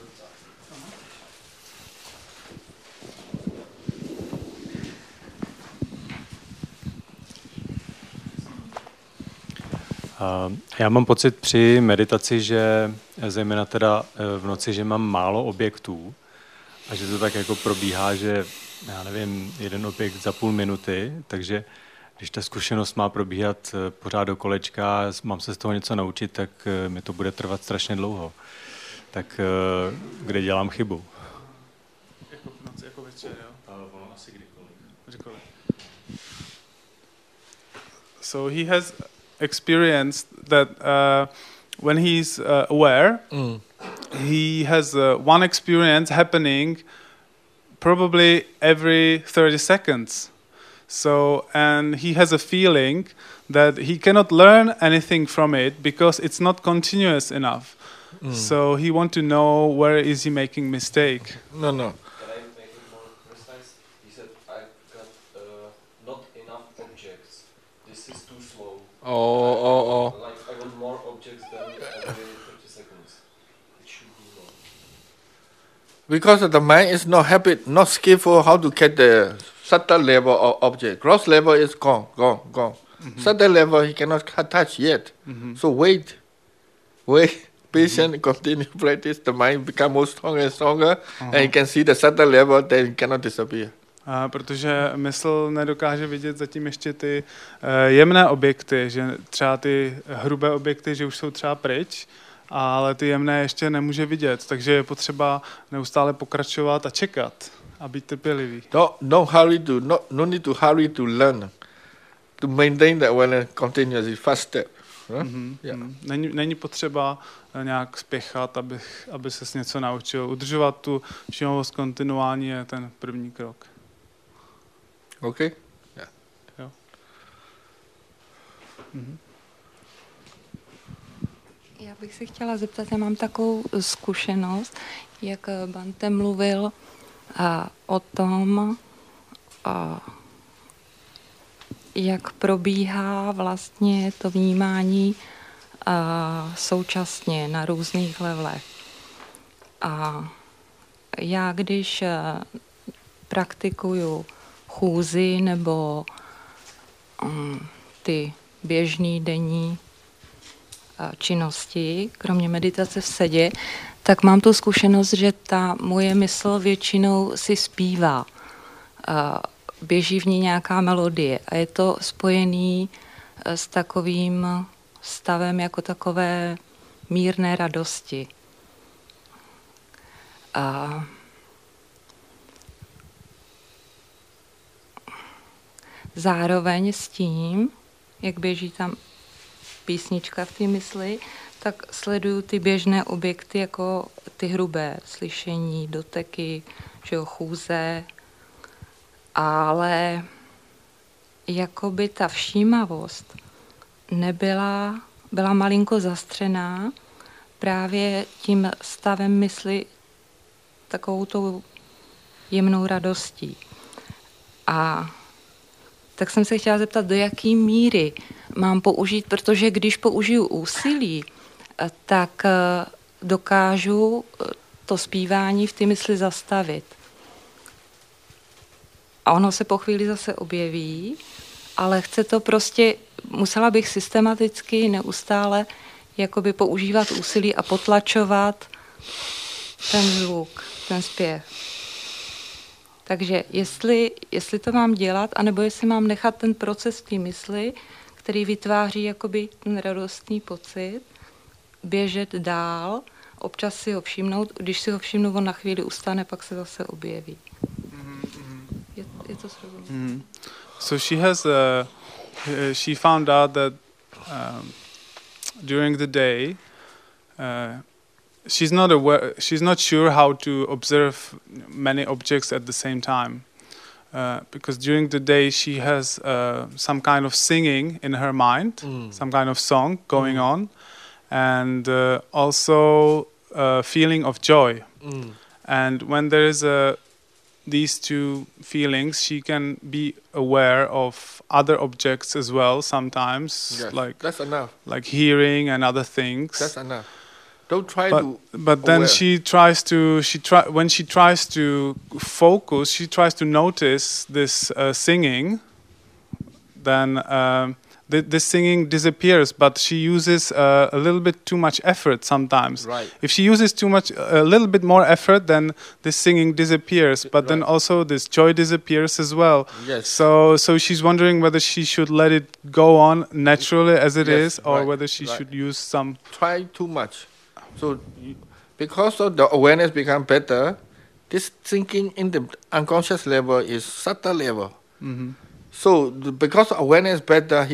Já mám pocit při meditaci, že zejména teda v noci, že mám málo objektů a že to tak jako probíhá, že já nevím, jeden objekt za půl minuty, takže když ta zkušenost má probíhat pořád do kolečka, mám se z toho něco naučit, tak mi to bude trvat strašně dlouho. Tak kde dělám chybu? Jako v noci, jako večer, jo? Ono asi kdykoliv. So he has experienced that when he's aware, he has one experience happening probably every 30 seconds. So, and he has a feeling that he cannot learn anything from it because it's not continuous enough. So he want to know where is he making mistake. No. Can I make it more precise? He said, I've got not enough objects. This is too slow. Oh. Like I want more objects than every 30 seconds. It should be more. Because the mind is not habit, not skillful how to get the subtle level of object. Gross level is gone. Mm-hmm. Subtle level he cannot touch yet. Mm-hmm. So wait. Patient, continue practice. The mind become more stronger and stronger, and you can see the subtle level. Then it cannot disappear. Protože mysl nedokáže vidět zatím ještě ty jemné objekty, že třeba ty hrubé objekty, že už jsou třeba pryč, ale ty jemné ještě nemůže vidět, takže je potřeba neustále pokračovat a čekat a být trpělivý. No need to hurry to learn, to maintain the awareness continuously, first step. Yeah. Není potřeba nějak spěchat, aby ses něco naučil. Udržovat tu všímavost kontinuální je ten první krok. Okay? Yeah. Jo. Já bych se chtěla zeptat, já mám takovou zkušenost, jak Bhante mluvil o tom, jak probíhá vlastně to vnímání současně na různých levelech. A já, když praktikuju chůzi nebo ty běžný denní činnosti, kromě meditace v sedě, tak mám tu zkušenost, že ta moje mysl většinou si zpívá. Běží v ní nějaká melodie a je to spojený s takovým stavem jako takové mírné radosti. A zároveň s tím, jak běží tam písnička v té mysli, tak sleduju ty běžné objekty jako ty hrubé, slyšení, doteky, že jo, chůze, ale jakoby ta všímavost byla malinko zastřená právě tím stavem mysli, takovou tou jemnou radostí. A tak jsem se chtěla zeptat, do jaký míry mám použít, protože když použiju úsilí, tak dokážu to zpívání v té mysli zastavit. A ono se po chvíli zase objeví, ale chce to prostě, musela bych systematicky neustále jakoby používat úsilí a potlačovat ten zvuk, ten zpěv. Takže jestli to mám dělat, anebo jestli mám nechat ten proces v té mysli, který vytváří jakoby ten radostný pocit, běžet dál, občas si ho všimnout, když si ho všimnu, on na chvíli ustane, pak se zase objeví. Je to srozumitelné. So she found out that during the day she's not sure how to observe many objects at the same time. Because during the day she has some kind of singing in her mind, some kind of song going on, and also a feeling of joy. And when there is these two feelings, she can be aware of other objects as well sometimes, yes, like that's enough. Like hearing and other things. That's enough. Don't try but then aware. When she tries to focus, she tries to notice this singing, then this singing disappears, but she uses a little bit too much effort sometimes. Right. If she uses a little bit more effort, then this singing disappears, but then also this joy disappears as well. Yes. So she's wondering whether she should let it go on naturally as it is, or whether she should use some... Try too much. So because of the awareness become better, this thinking in the unconscious level is subtle level. Mm-hmm. So because awareness better,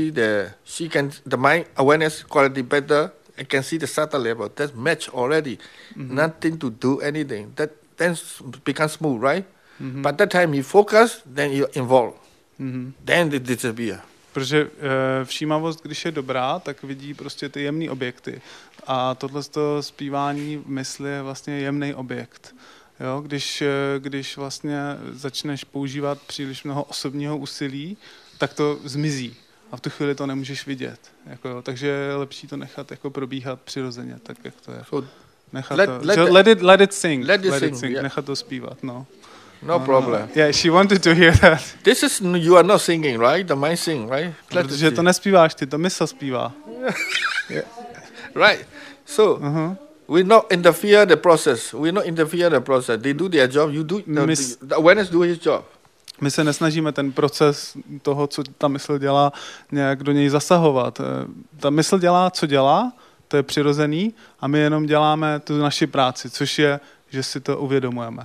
the mind awareness quality better, and can see the subtle level. That's match already. Mm-hmm. Nothing to do anything. That then becomes smooth, right? Mm-hmm. But that time you focus, then you involve. Mm-hmm. Then it disappear. Protože všímavost, když je dobrá, tak vidí prostě ty jemné objekty. A tohleto zpívání v mysli je vlastně jemný objekt. Jo, když vlastně začneš používat příliš mnoho osobního úsilí, tak to zmizí a v tu chvíli to nemůžeš vidět. Jako, takže je lepší to nechat jako probíhat přirozeně, tak jak to je. Nechat let it sing. Yeah. Nechat to zpívat, no. No problem. Yeah, she wanted to hear that. This is, you are not singing, right? The mind sing, right? Protože to nespíváš ty, to mysl zpívá. Yeah. Right. So, we not interfere the process. We not interfere the process. They do their job. You do the awareness do his job. My se nesnažíme ten proces toho, co ta mysl dělá, nějak do něj zasahovat. Ta mysl dělá, co dělá, to je přirozený, a my jenom děláme tu naši práci, což je, že si to uvědomujeme.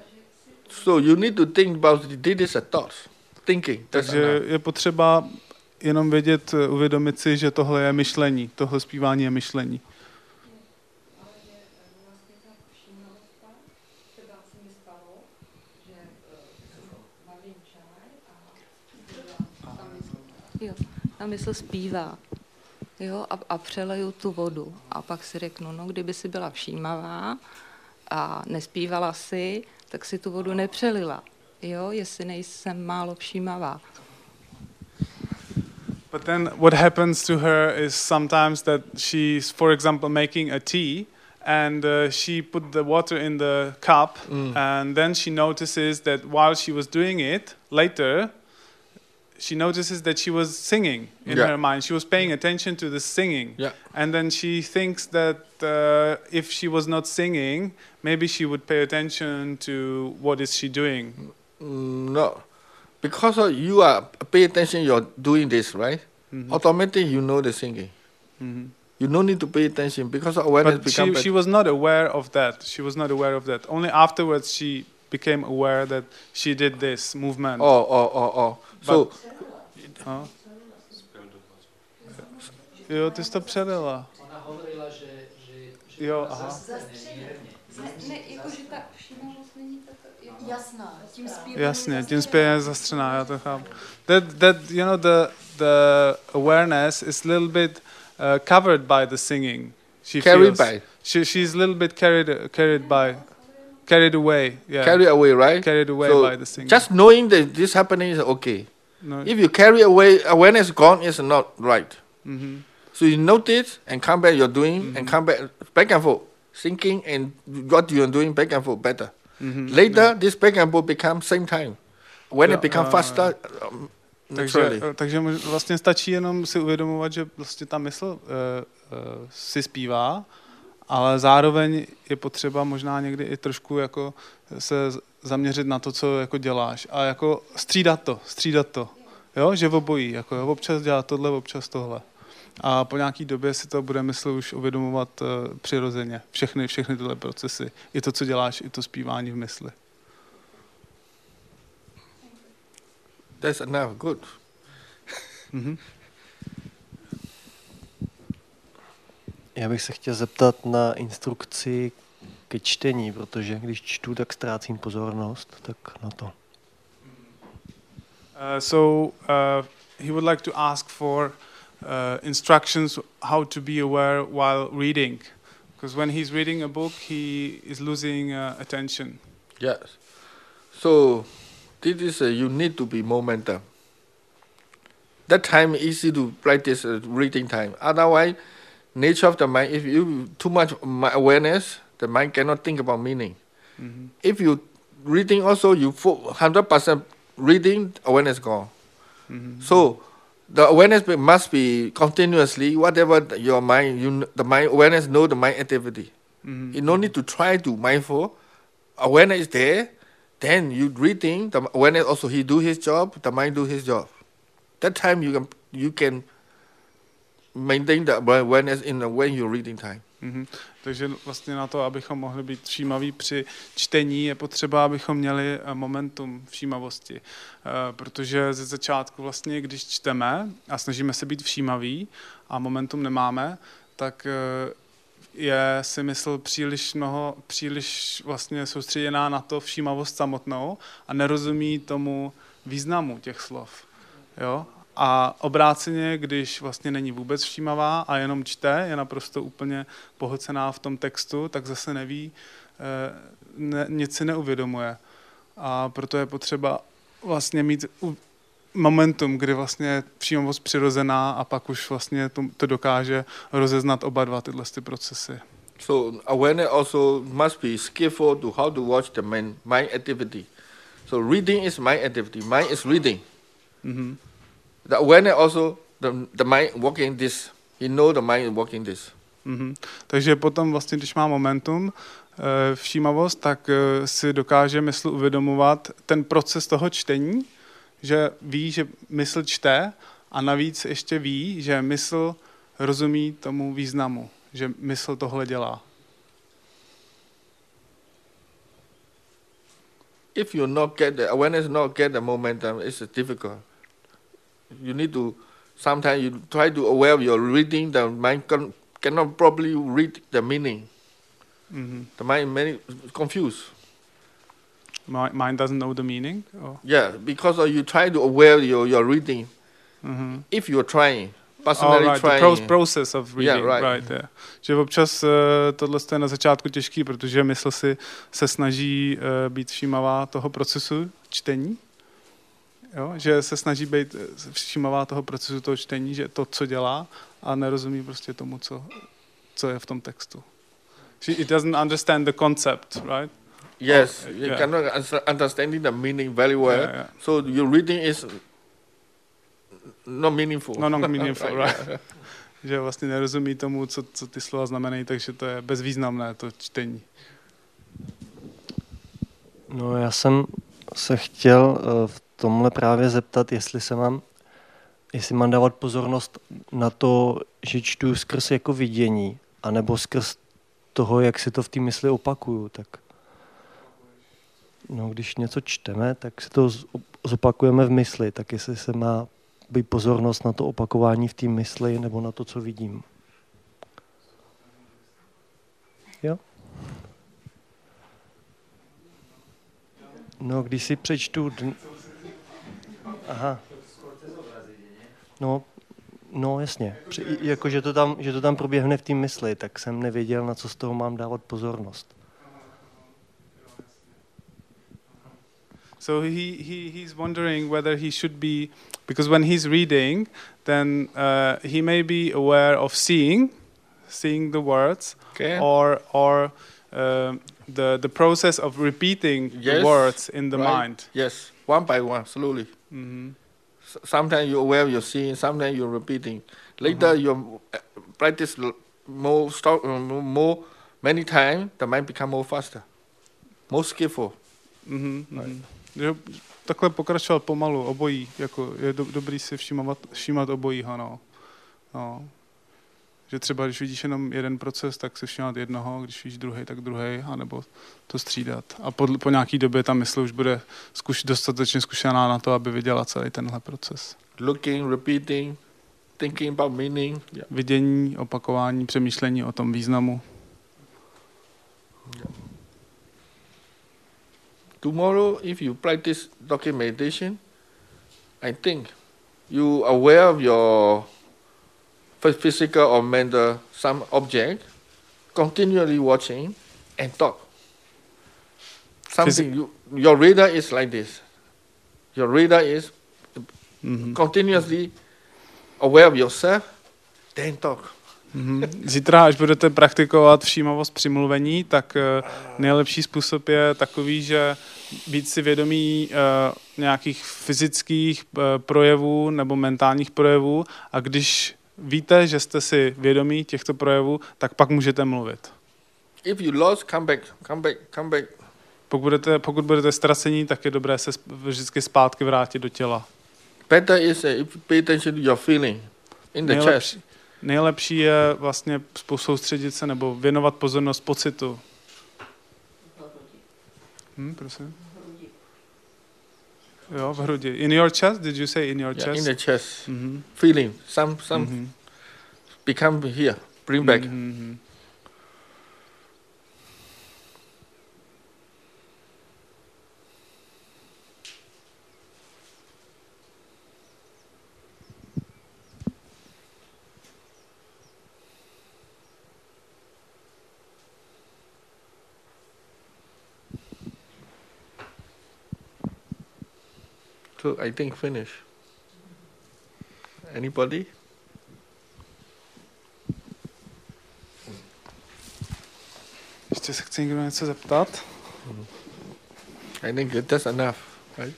So you need to think about this as thoughts, thinking. Takže je potřeba jenom vědět, uvědomit si, že tohle je myšlení, tohle zpívání je myšlení. Jo, ta mysl zpívá, jo, a přeleju tu vodu. A pak si řeknu, no, kdyby si byla všímavá a nespívala si, tak si tu vodu nepřelila, jo, jestli nejsem málo všímavá. But then what happens to her is sometimes that she's, for example, making a tea, and she put the water in the cup, and then she notices that while she was doing it, later, she notices that she was singing in her mind. She was paying attention to the singing. Yeah. And then she thinks that if she was not singing, maybe she would pay attention to what is she doing. No. Because you are pay attention, you're doing this, right? Mm-hmm. Automatically you know the singing. Mm-hmm. You no need to pay attention because awareness But becomes she was not aware of that. She was not aware of that. Only afterwards she became aware that she did this movement. So, Jo, ty jsi to předala. Jo, aha. Ne, jakože ta všímavost není tak jasná. Jasně, tím zpěvem je zastřená, já to chápu. That you know the awareness is a little bit covered by the singing. She carried feels. by. She's a little bit carried away. Yeah. Carry away, right? Carried away so by the singing. just knowing that this happening is okay. No. If you carry away, awareness gone is not right. Mm-hmm. So you notice and come back, you're doing, and come back and forth, thinking and what you're doing back and forth better. Mm-hmm. Later, this back and forth becomes same time. When it becomes faster, takže vlastně stačí jenom si uvědomovat, že vlastně ta mysl si zpívá, ale zároveň je potřeba možná někdy i trošku jako se zaměřit na to, co jako děláš a jako střídat to, jo, že obojí, jako občas dělat tohle, občas tohle. A po nějaký době si to bude mysl už uvědomovat přirozeně, všechny tyhle procesy, i to, co děláš, i to zpívání v mysli. That's enough, good. Mm-hmm. Já bych se chtěl zeptat na instrukci ke čtení, protože když čtu, tak ztrácím pozornost, tak na to. He would like to ask for instructions how to be aware while reading, because when he's reading a book, he is losing attention. Yes. So this is you need to be momentum. That time easy to practice reading time. Otherwise, nature of the mind, if you too much awareness, the mind cannot think about meaning. Mm-hmm. If you reading also, you 100% reading, awareness gone. Mm-hmm. So the awareness must be continuously, whatever your mind, the mind awareness know the mind activity. Mm-hmm. You no need to try to mindful. Awareness is there, then you reading, the awareness also he do his job, the mind do his job. That time you can maintain the awareness in when you're reading time. Mm-hmm. Takže vlastně na to, abychom mohli být všímaví při čtení, je potřeba, abychom měli momentum všímavosti. Protože ze začátku vlastně, když čteme a snažíme se být všímaví a momentum nemáme, tak je si mysl příliš vlastně soustředěná na to všímavost samotnou a nerozumí tomu významu těch slov. Jo? A obráceně, když vlastně není vůbec všímavá a jenom čte, je naprosto úplně pohlcená v tom textu, tak zase neví, nic si neuvědomuje. A proto je potřeba vlastně mít momentum, kdy vlastně je všímavost přirozená a pak už vlastně to dokáže rozeznat oba dva tyhle procesy. So awareness also must be skillful to how to watch the mind activity. So reading is mind activity. Mind is reading. Mm-hmm. The awareness also, the mind working this. He know the mind is working this. Mm-hmm. Takže potom vlastně, když má momentum, všímavost, tak si dokáže mysl uvědomovat ten proces toho čtení, že ví, že mysl čte a navíc ještě ví, že mysl rozumí tomu významu, že mysl tohle dělá. If you not get the awareness, not get the momentum, it's difficult. You need to, sometimes you try to aware of your reading, the mind cannot properly read the meaning. Mm-hmm. The mind confused. Mind doesn't know the meaning? Or? Yeah, because you try to aware your reading. Mm-hmm. If you're trying, personally trying. The process of reading. Yeah, right. Yeah. Že občas tohle je na začátku těžký, protože mysl se snaží být všímavá toho procesu čtení. Jo? Že se snaží být všímavá toho procesu toho čtení, že to, co dělá, a nerozumí prostě tomu, co je v tom textu. It doesn't understand the concept, right? Yes, you cannot understanding the meaning very well. Yeah. So your reading is not meaningful. No, not meaningful, right? Že vlastně nerozumí tomu, co ty slova znamenají, takže to je bezvýznamné, to čtení. No, já jsem se chtěl v tomhle právě zeptat, jestli mám dávat pozornost na to, že čtu skrz jako vidění, anebo skrz toho, jak si to v té mysli opakuju, tak no, když něco čteme, tak si to zopakujeme v mysli, tak jestli se má být pozornost na to opakování v té mysli, nebo na to, co vidím. Jo? No, když si přečtu... Aha. No, jasně. Jako, že to tam proběhne v té mysli, tak jsem nevěděl, na co z toho mám dávat pozornost. So he's wondering whether he should be, because when he's reading, then he may be aware of seeing the words, okay. or the process of repeating the words in the mind. Yes, one by one, slowly. Mm-hmm. Sometimes you're aware of your seeing, sometimes you're repeating. Later, you practice more, many times, the mind become more faster, more skillful. Mm-hmm. Right. Takhle pokračoval pomalu, obojí, jako je dobrý si všímat obojího, no. Že třeba, když vidíš jenom jeden proces, tak si všímat jednoho, když vidíš druhý, tak druhý, anebo to střídat. A po nějaký době ta mysl už bude dostatečně zkušená na to, aby viděla celý tenhle proces. Looking, repeating, thinking about meaning. Yeah. Vidění, opakování, přemýšlení o tom významu. Yeah. Tomorrow, if you practice talking meditation, I think you are aware of your physical or mental some object, continually watching and talk. Something your radar is like this. Your radar is continuously aware of yourself, then talk. Zítra, až budete praktikovat všímavost při mluvení, tak nejlepší způsob je takový, že být si vědomí nějakých fyzických projevů nebo mentálních projevů, a když víte, že jste si vědomí těchto projevů, tak pak můžete mluvit. If you lost, come back. Pokud budete ztracení, tak je dobré se vždycky zpátky vrátit do těla. Better is if you pay attention to your feeling in the chest. Nejlepší je vlastně soustředit se nebo věnovat pozornost pocitu. Prosím. Jo, v hrudi. In your chest? Did you say in your chest? In the chest. Feeling. Some become here. Bring back. So I think finish. Anybody? Ještě se chce někdo něco zeptat? I think that's enough, right?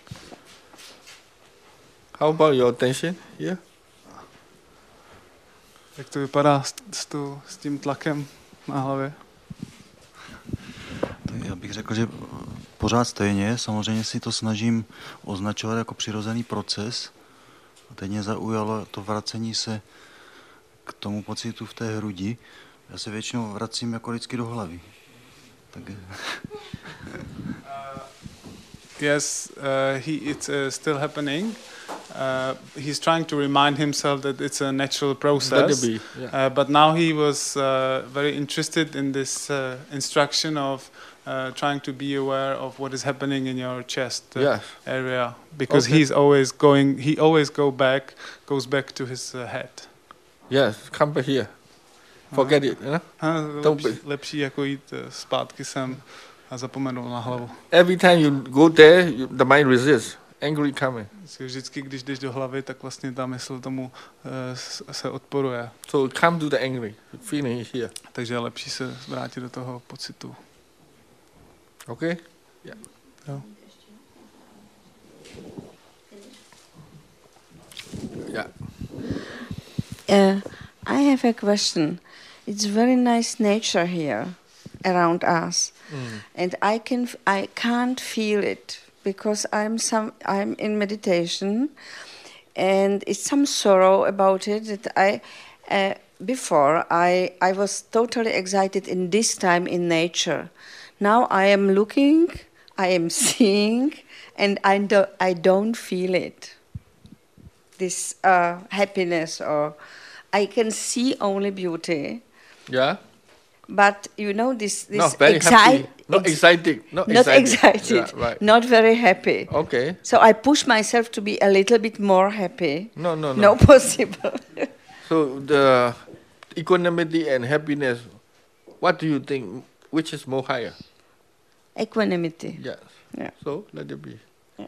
How about your attention here? Jak to vypadá s tím tlakem na hlavě? Já bych řekl, že pořád stejně, samozřejmě si to snažím označovat jako přirozený proces. A teď mě zaujalo to vracení se k tomu pocitu v té hrudi. Já se většinou vracím jako vždycky do hlavy. Tak... Yes, it's still happening. He's trying to remind himself that it's a natural process. But now he was very interested in this instruction of trying to be aware of what is happening in your chest area, because he always goes back to his head. Yes, come back here. Forget it, Lepší jako jít zpátky sem a zapomenout na hlavu. Every time you go there, the mind resists. Angry coming. Vždycky, když jdeš do hlavy, tak vlastně ta mysl tomu se odporuje. So come to the angry feeling here. Takže je lepší se vrátit do toho pocitu. Okay? Yeah. Jo. Yeah. I have a question. It's very nice nature here around us, and I can't feel it because I'm in meditation, and it's some sorrow about it that Before, I was totally excited in this time in nature. Now I am looking, I am seeing, and I don't feel it. This happiness, or I can see only beauty. Yeah. But you know this not very happy, not excited, not excited, yeah, right. Not very happy. Okay. So I push myself to be a little bit more happy. No. No possible. So the equanimity and happiness, what do you think? Which is more higher? Equanimity. Yes. Yeah. So let it be. Yeah.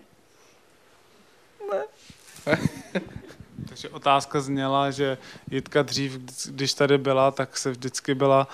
Takže otázka zněla, že Jitka dřív, když tady byla, tak se vždycky byla,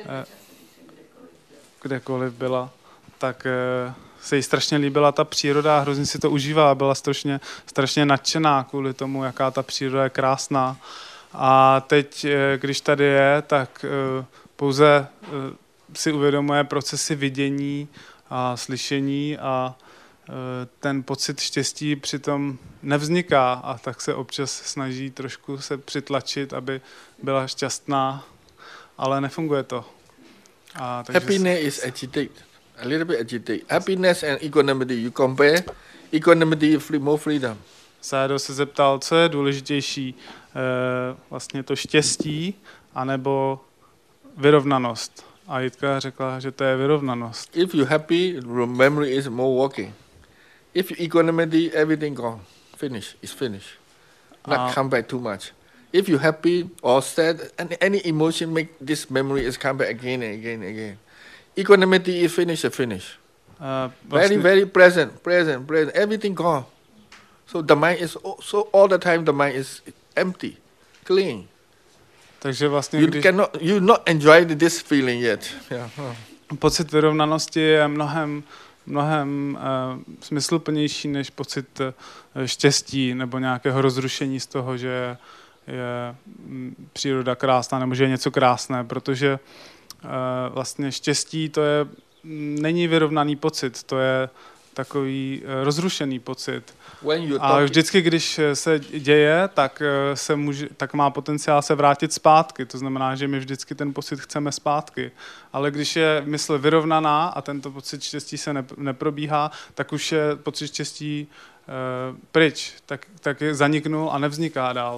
kdekoliv byla, tak se jí strašně líbila ta příroda a hrozně si to užívala. Byla strašně nadšená kvůli tomu, jaká ta příroda je krásná. A teď, když tady je, tak pouze si uvědomuje procesy vidění a slyšení a ten pocit štěstí přitom nevzniká a tak se občas snaží trošku se přitlačit, aby byla šťastná, ale nefunguje to. Happiness is agitated, a little bit agitated. Happiness and equanimity, you compare, equanimity more freedom. Sádo se zeptal, co je důležitější, vlastně to štěstí, anebo vyrovnanost. A Jitka řekla, že to je vyrovnanost. If you're happy, memory is more working. If you equanimity, everything gone. It's finished. Not come back too much. If you're happy or sad, any emotion make this memory is come back again and again and again. Equanimity is finish. Very, very present. Everything gone. So the mind is so all the time. The mind is empty, clean. Takže vlastně you not enjoy this feeling yet. Yeah. Pocit vyrovnanosti je mnohem smysluplnější než pocit štěstí nebo nějakého rozrušení z toho, že je příroda krásná nebo že je něco krásné, protože vlastně štěstí není vyrovnaný pocit, to je takový rozrušený pocit. A vždycky, když se děje, tak má potenciál se vrátit zpátky. To znamená, že my vždycky ten pocit chceme zpátky. Ale když je mysl vyrovnaná a tento pocit štěstí se neprobíhá, tak už je pocit štěstí pryč. Tak je zaniknul a nevzniká dál.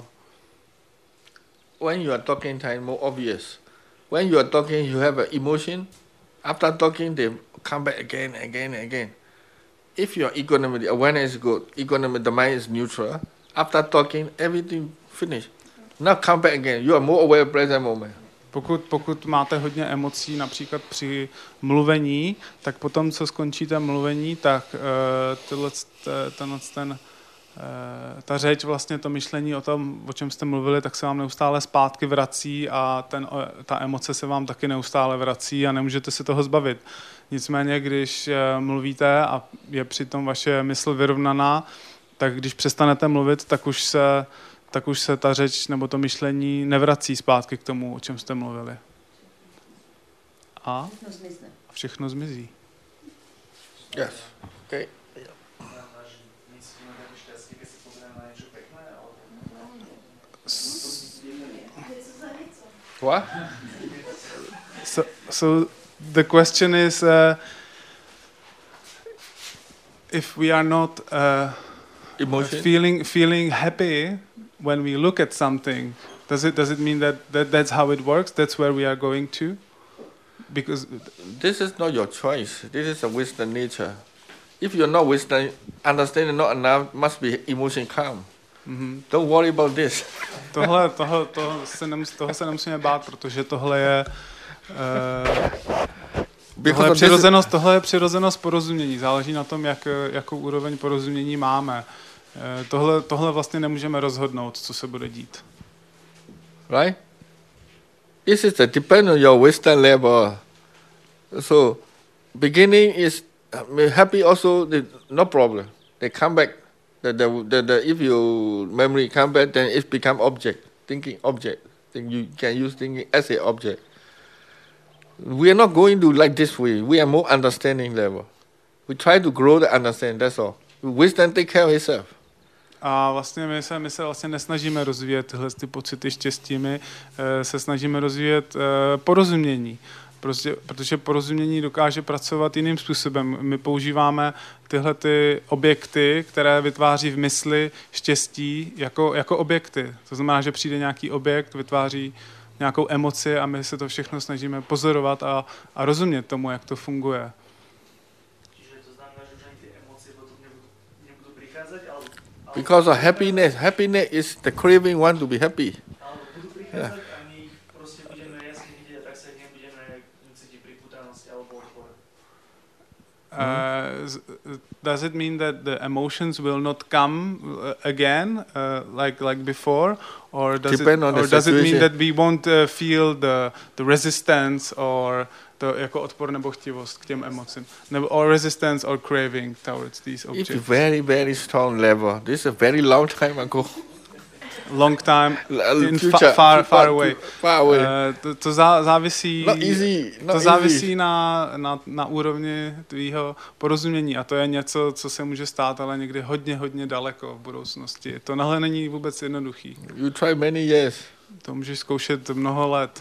When you are talking, time more obvious. When you are talking, you have an emotion. After talking, they come back again. If your equanimity, awareness is good, equanimity, the mind is neutral. After talking, everything finished. Now come back again. You are more aware of present moment. Pokud máte hodně emocí, například při mluvení, tak potom, co skončíte mluvení, tak ta řeč, vlastně to myšlení o tom, o čem jste mluvili, tak se vám neustále zpátky vrací a ta emoce se vám taky neustále vrací a nemůžete se toho zbavit. Nicméně, když mluvíte a je přitom vaše mysl vyrovnaná, tak když přestanete mluvit, tak už se ta řeč nebo to myšlení nevrací zpátky k tomu, o čem jste mluvili. A všechno zmizí. Yes. Okay. What? So the question is, if we are not feeling happy when we look at something, does it mean that's how it works? That's where we are going to? Because this is not your choice. This is a wisdom nature. If you're not wisdom, understanding not enough, must be emotion calm. Mm-hmm. Don't worry about this. Toho se nemusíme bát, protože tohle je přirozenost porozumění. Záleží na tom, jakou úroveň porozumění máme. Tohle vlastně nemůžeme rozhodnout, co se bude dít. Right? This is the depend on your wisdom level. So, beginning is happy also, no problem. They come back. If your memory come back, then it become object, thinking object. Then you can use thinking as an object. We are not going to like this way. We are more understanding level. We try to grow the understanding, that's all. Wisdom take care of itself. A vlastně my se vlastně nesnažíme rozvíjet tyhle ty pocity štěstí, my se snažíme rozvíjet porozumění. Protože porozumění dokáže pracovat jiným způsobem. My používáme tyhle ty objekty, které vytváří v mysli štěstí jako objekty. To znamená, že přijde nějaký objekt, vytváří nějakou emoci a my se to všechno snažíme pozorovat a rozumět tomu, jak to funguje. Because of happiness is the craving want to be happy. Yeah. Does it mean that the emotions will not come again like before, or does it mean that we won't feel the resistance or jako odpor nebo chtivost k těm emocím, nebo or resistance or craving towards these objects? It's very, very strong level. This is a very long time ago. Long time in far away. To závisí. To závisí na úrovni tvýho porozumění a to je něco, co se může stát, ale někdy hodně daleko v budoucnosti. To nahle není vůbec jednoduchý. You try many years. To můžeš zkoušet mnoho let.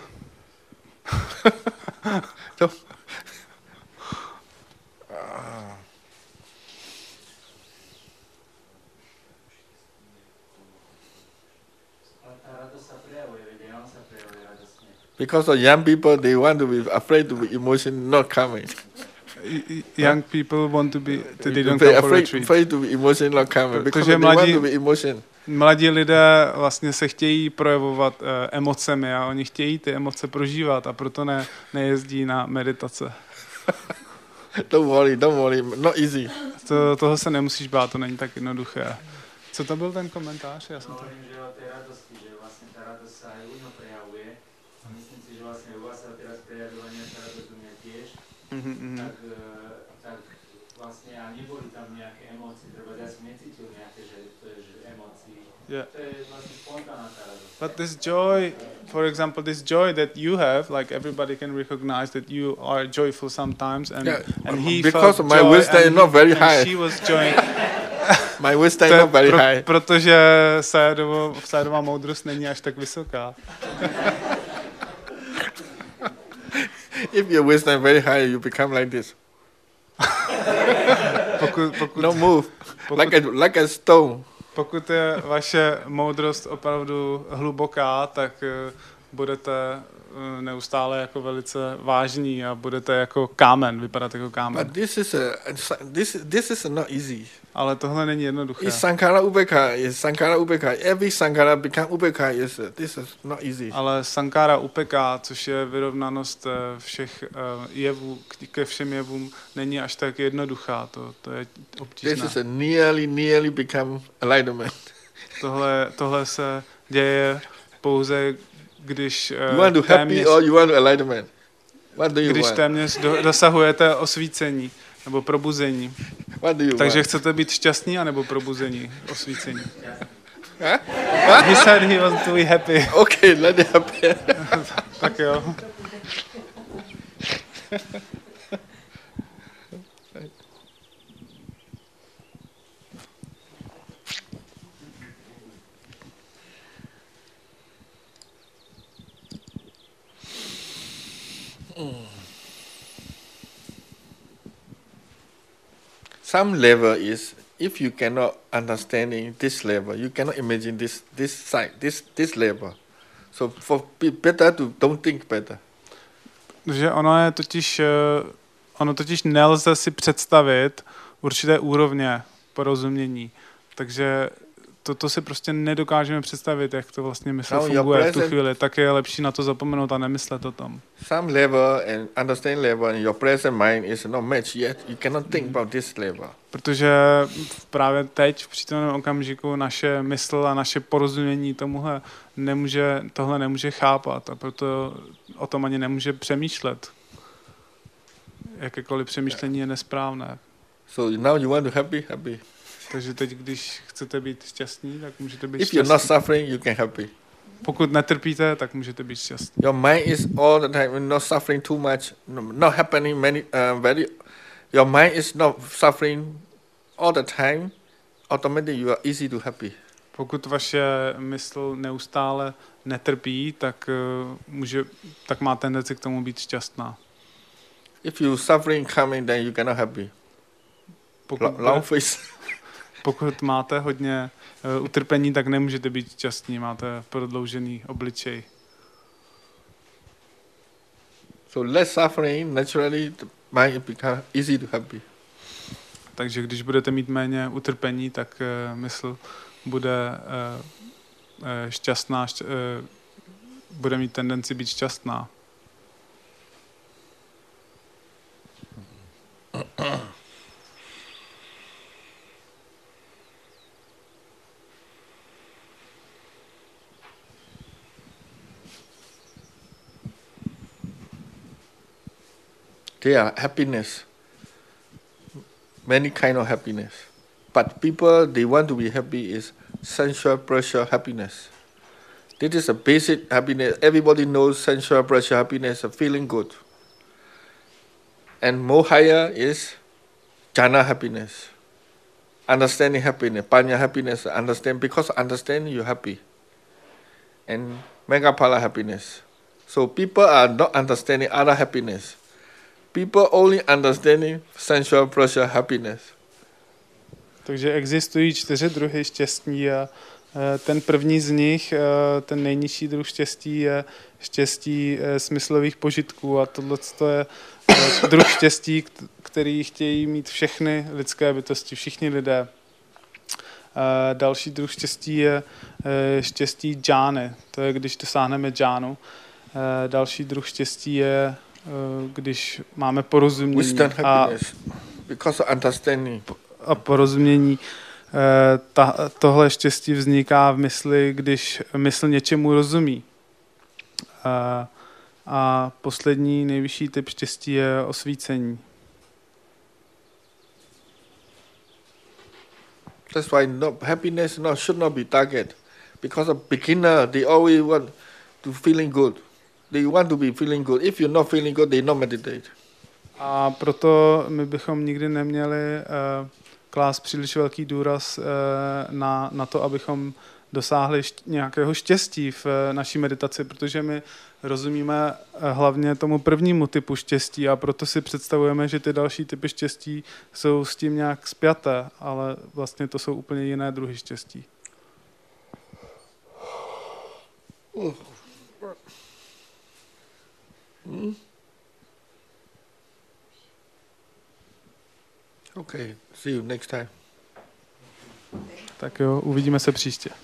Because of young people, they want to be afraid to be emotion not coming. Young people want to be, they don't come for retreat. Afraid to be emotion not coming because they want to be emotion. Mladí lidé vlastně se chtějí projevovat emocemi a oni chtějí ty emoce prožívat a proto nejezdí na meditace. Don't worry, not easy. Toho se nemusíš bát, to není tak jednoduché. Co to byl ten komentář? Já jsem to... Tak vlastne a neboli tam nejaké emócie, treba ja som necítil nejaké, že to je emócií. Yeah. To je vlastne spontánna tá radosť. But this joy, for example, this joy that you have, like everybody can recognize that you are joyful sometimes, and he because felt my joy wisdom is not very high. She was joy. My wisdom is not very high. Protože Sayadova moudrost není až tak vysoká. If your wisdom is very high, you become like this. No move, like a stone. Pokud je vaše moudrost opravdu hluboká, tak budete neustále jako velice vážní a budete jako kámen, vypadat jako kámen. But this is not easy. Ale tohle není jednoduché. It's Sankhara Upekha. Every Sankhara become Upekha. This is not easy. Ale Sankhara Upekha, což je vyrovnanost všech jevů, ke všem jevům, není až tak jednoduchá. To je obtížné. This is a nearly become enlightenment. Tohle se děje pouze, když you want to happy or you want enlightenment? What do you když want? téměř dosahujete osvícení nebo probuzení. What do you Takže want? chcete být šťastní anebo probuzení, osvícení? He said he wants to be happy. Okay, let it happen. Tak jo. Some level is, if you cannot understanding this level, you cannot imagine this side, this level. So for better to don't think better. Že ono totiž nelze si představit určité úrovně porozumění. Takže toto si prostě nedokážeme představit, jak to vlastně mysl funguje v tu chvíli. Tak je lepší na to zapomenout a nemyslet o tom. Some level and understand level and your present mind is not matched yet. You cannot think about this level. Protože právě teď v přítomném okamžiku naše mysl a naše porozumění tohle nemůže chápat a proto o tom ani nemůže přemýšlet. Jakékoliv přemýšlení je nesprávné. So now you want to happy. Takže teď, když chcete být šťastní, tak můžete být šťastní. If you're not suffering, you can happy. Pokud netrpíte, tak můžete být šťastní. Your mind is all the time not suffering too much, not happening many your mind is not suffering all the time automatically you are easy to happy. Pokud vaše mysl neustále netrpí, tak tak má tendenci k tomu být šťastná. If you suffering coming, then you cannot happy. Long face. Pokud máte hodně utrpení, tak nemůžete být šťastní, máte prodloužený obličej. So less suffering, naturally the mind become easy to happy. Takže když budete mít méně utrpení, tak mysl bude šťastná, bude mít tendenci být šťastná. There are happiness, many kind of happiness. But people, they want to be happy is sensual pleasure happiness. This is a basic happiness. Everybody knows sensual pleasure happiness, feeling good. And more higher is jhana happiness, understanding happiness, panya happiness, understand, because understand you're happy. And megapala happiness. So people are not understanding other happiness. People only understanding sensual pleasure happiness. Takže existují 4 druhy štěstí a ten první z nich, ten nejnižší druh štěstí je štěstí smyslových požitků a tohle je druh štěstí, který chtějí mít všechny lidské bytosti, všichni lidé. Další druh štěstí je štěstí džány, to je když dosáhneme džánu. Další druh štěstí je když máme porozumění a porozumění. Tohle štěstí vzniká v mysli, když mysl něčemu rozumí. A poslední nejvyšší typ štěstí je osvícení. That's why happiness should not be target. Because a beginner, they always want to feeling good. They want to be feeling good. If you're not feeling good, they not meditate. A proto my bychom nikdy neměli klást příliš velký důraz na to, abychom dosáhli nějakého štěstí v naší meditaci, protože my rozumíme hlavně tomu prvnímu typu štěstí a proto si představujeme, že ty další typy štěstí jsou s tím nějak spjaté, ale vlastně to jsou úplně jiné druhy štěstí. Okay, see you next time. Tak jo, uvidíme se příště.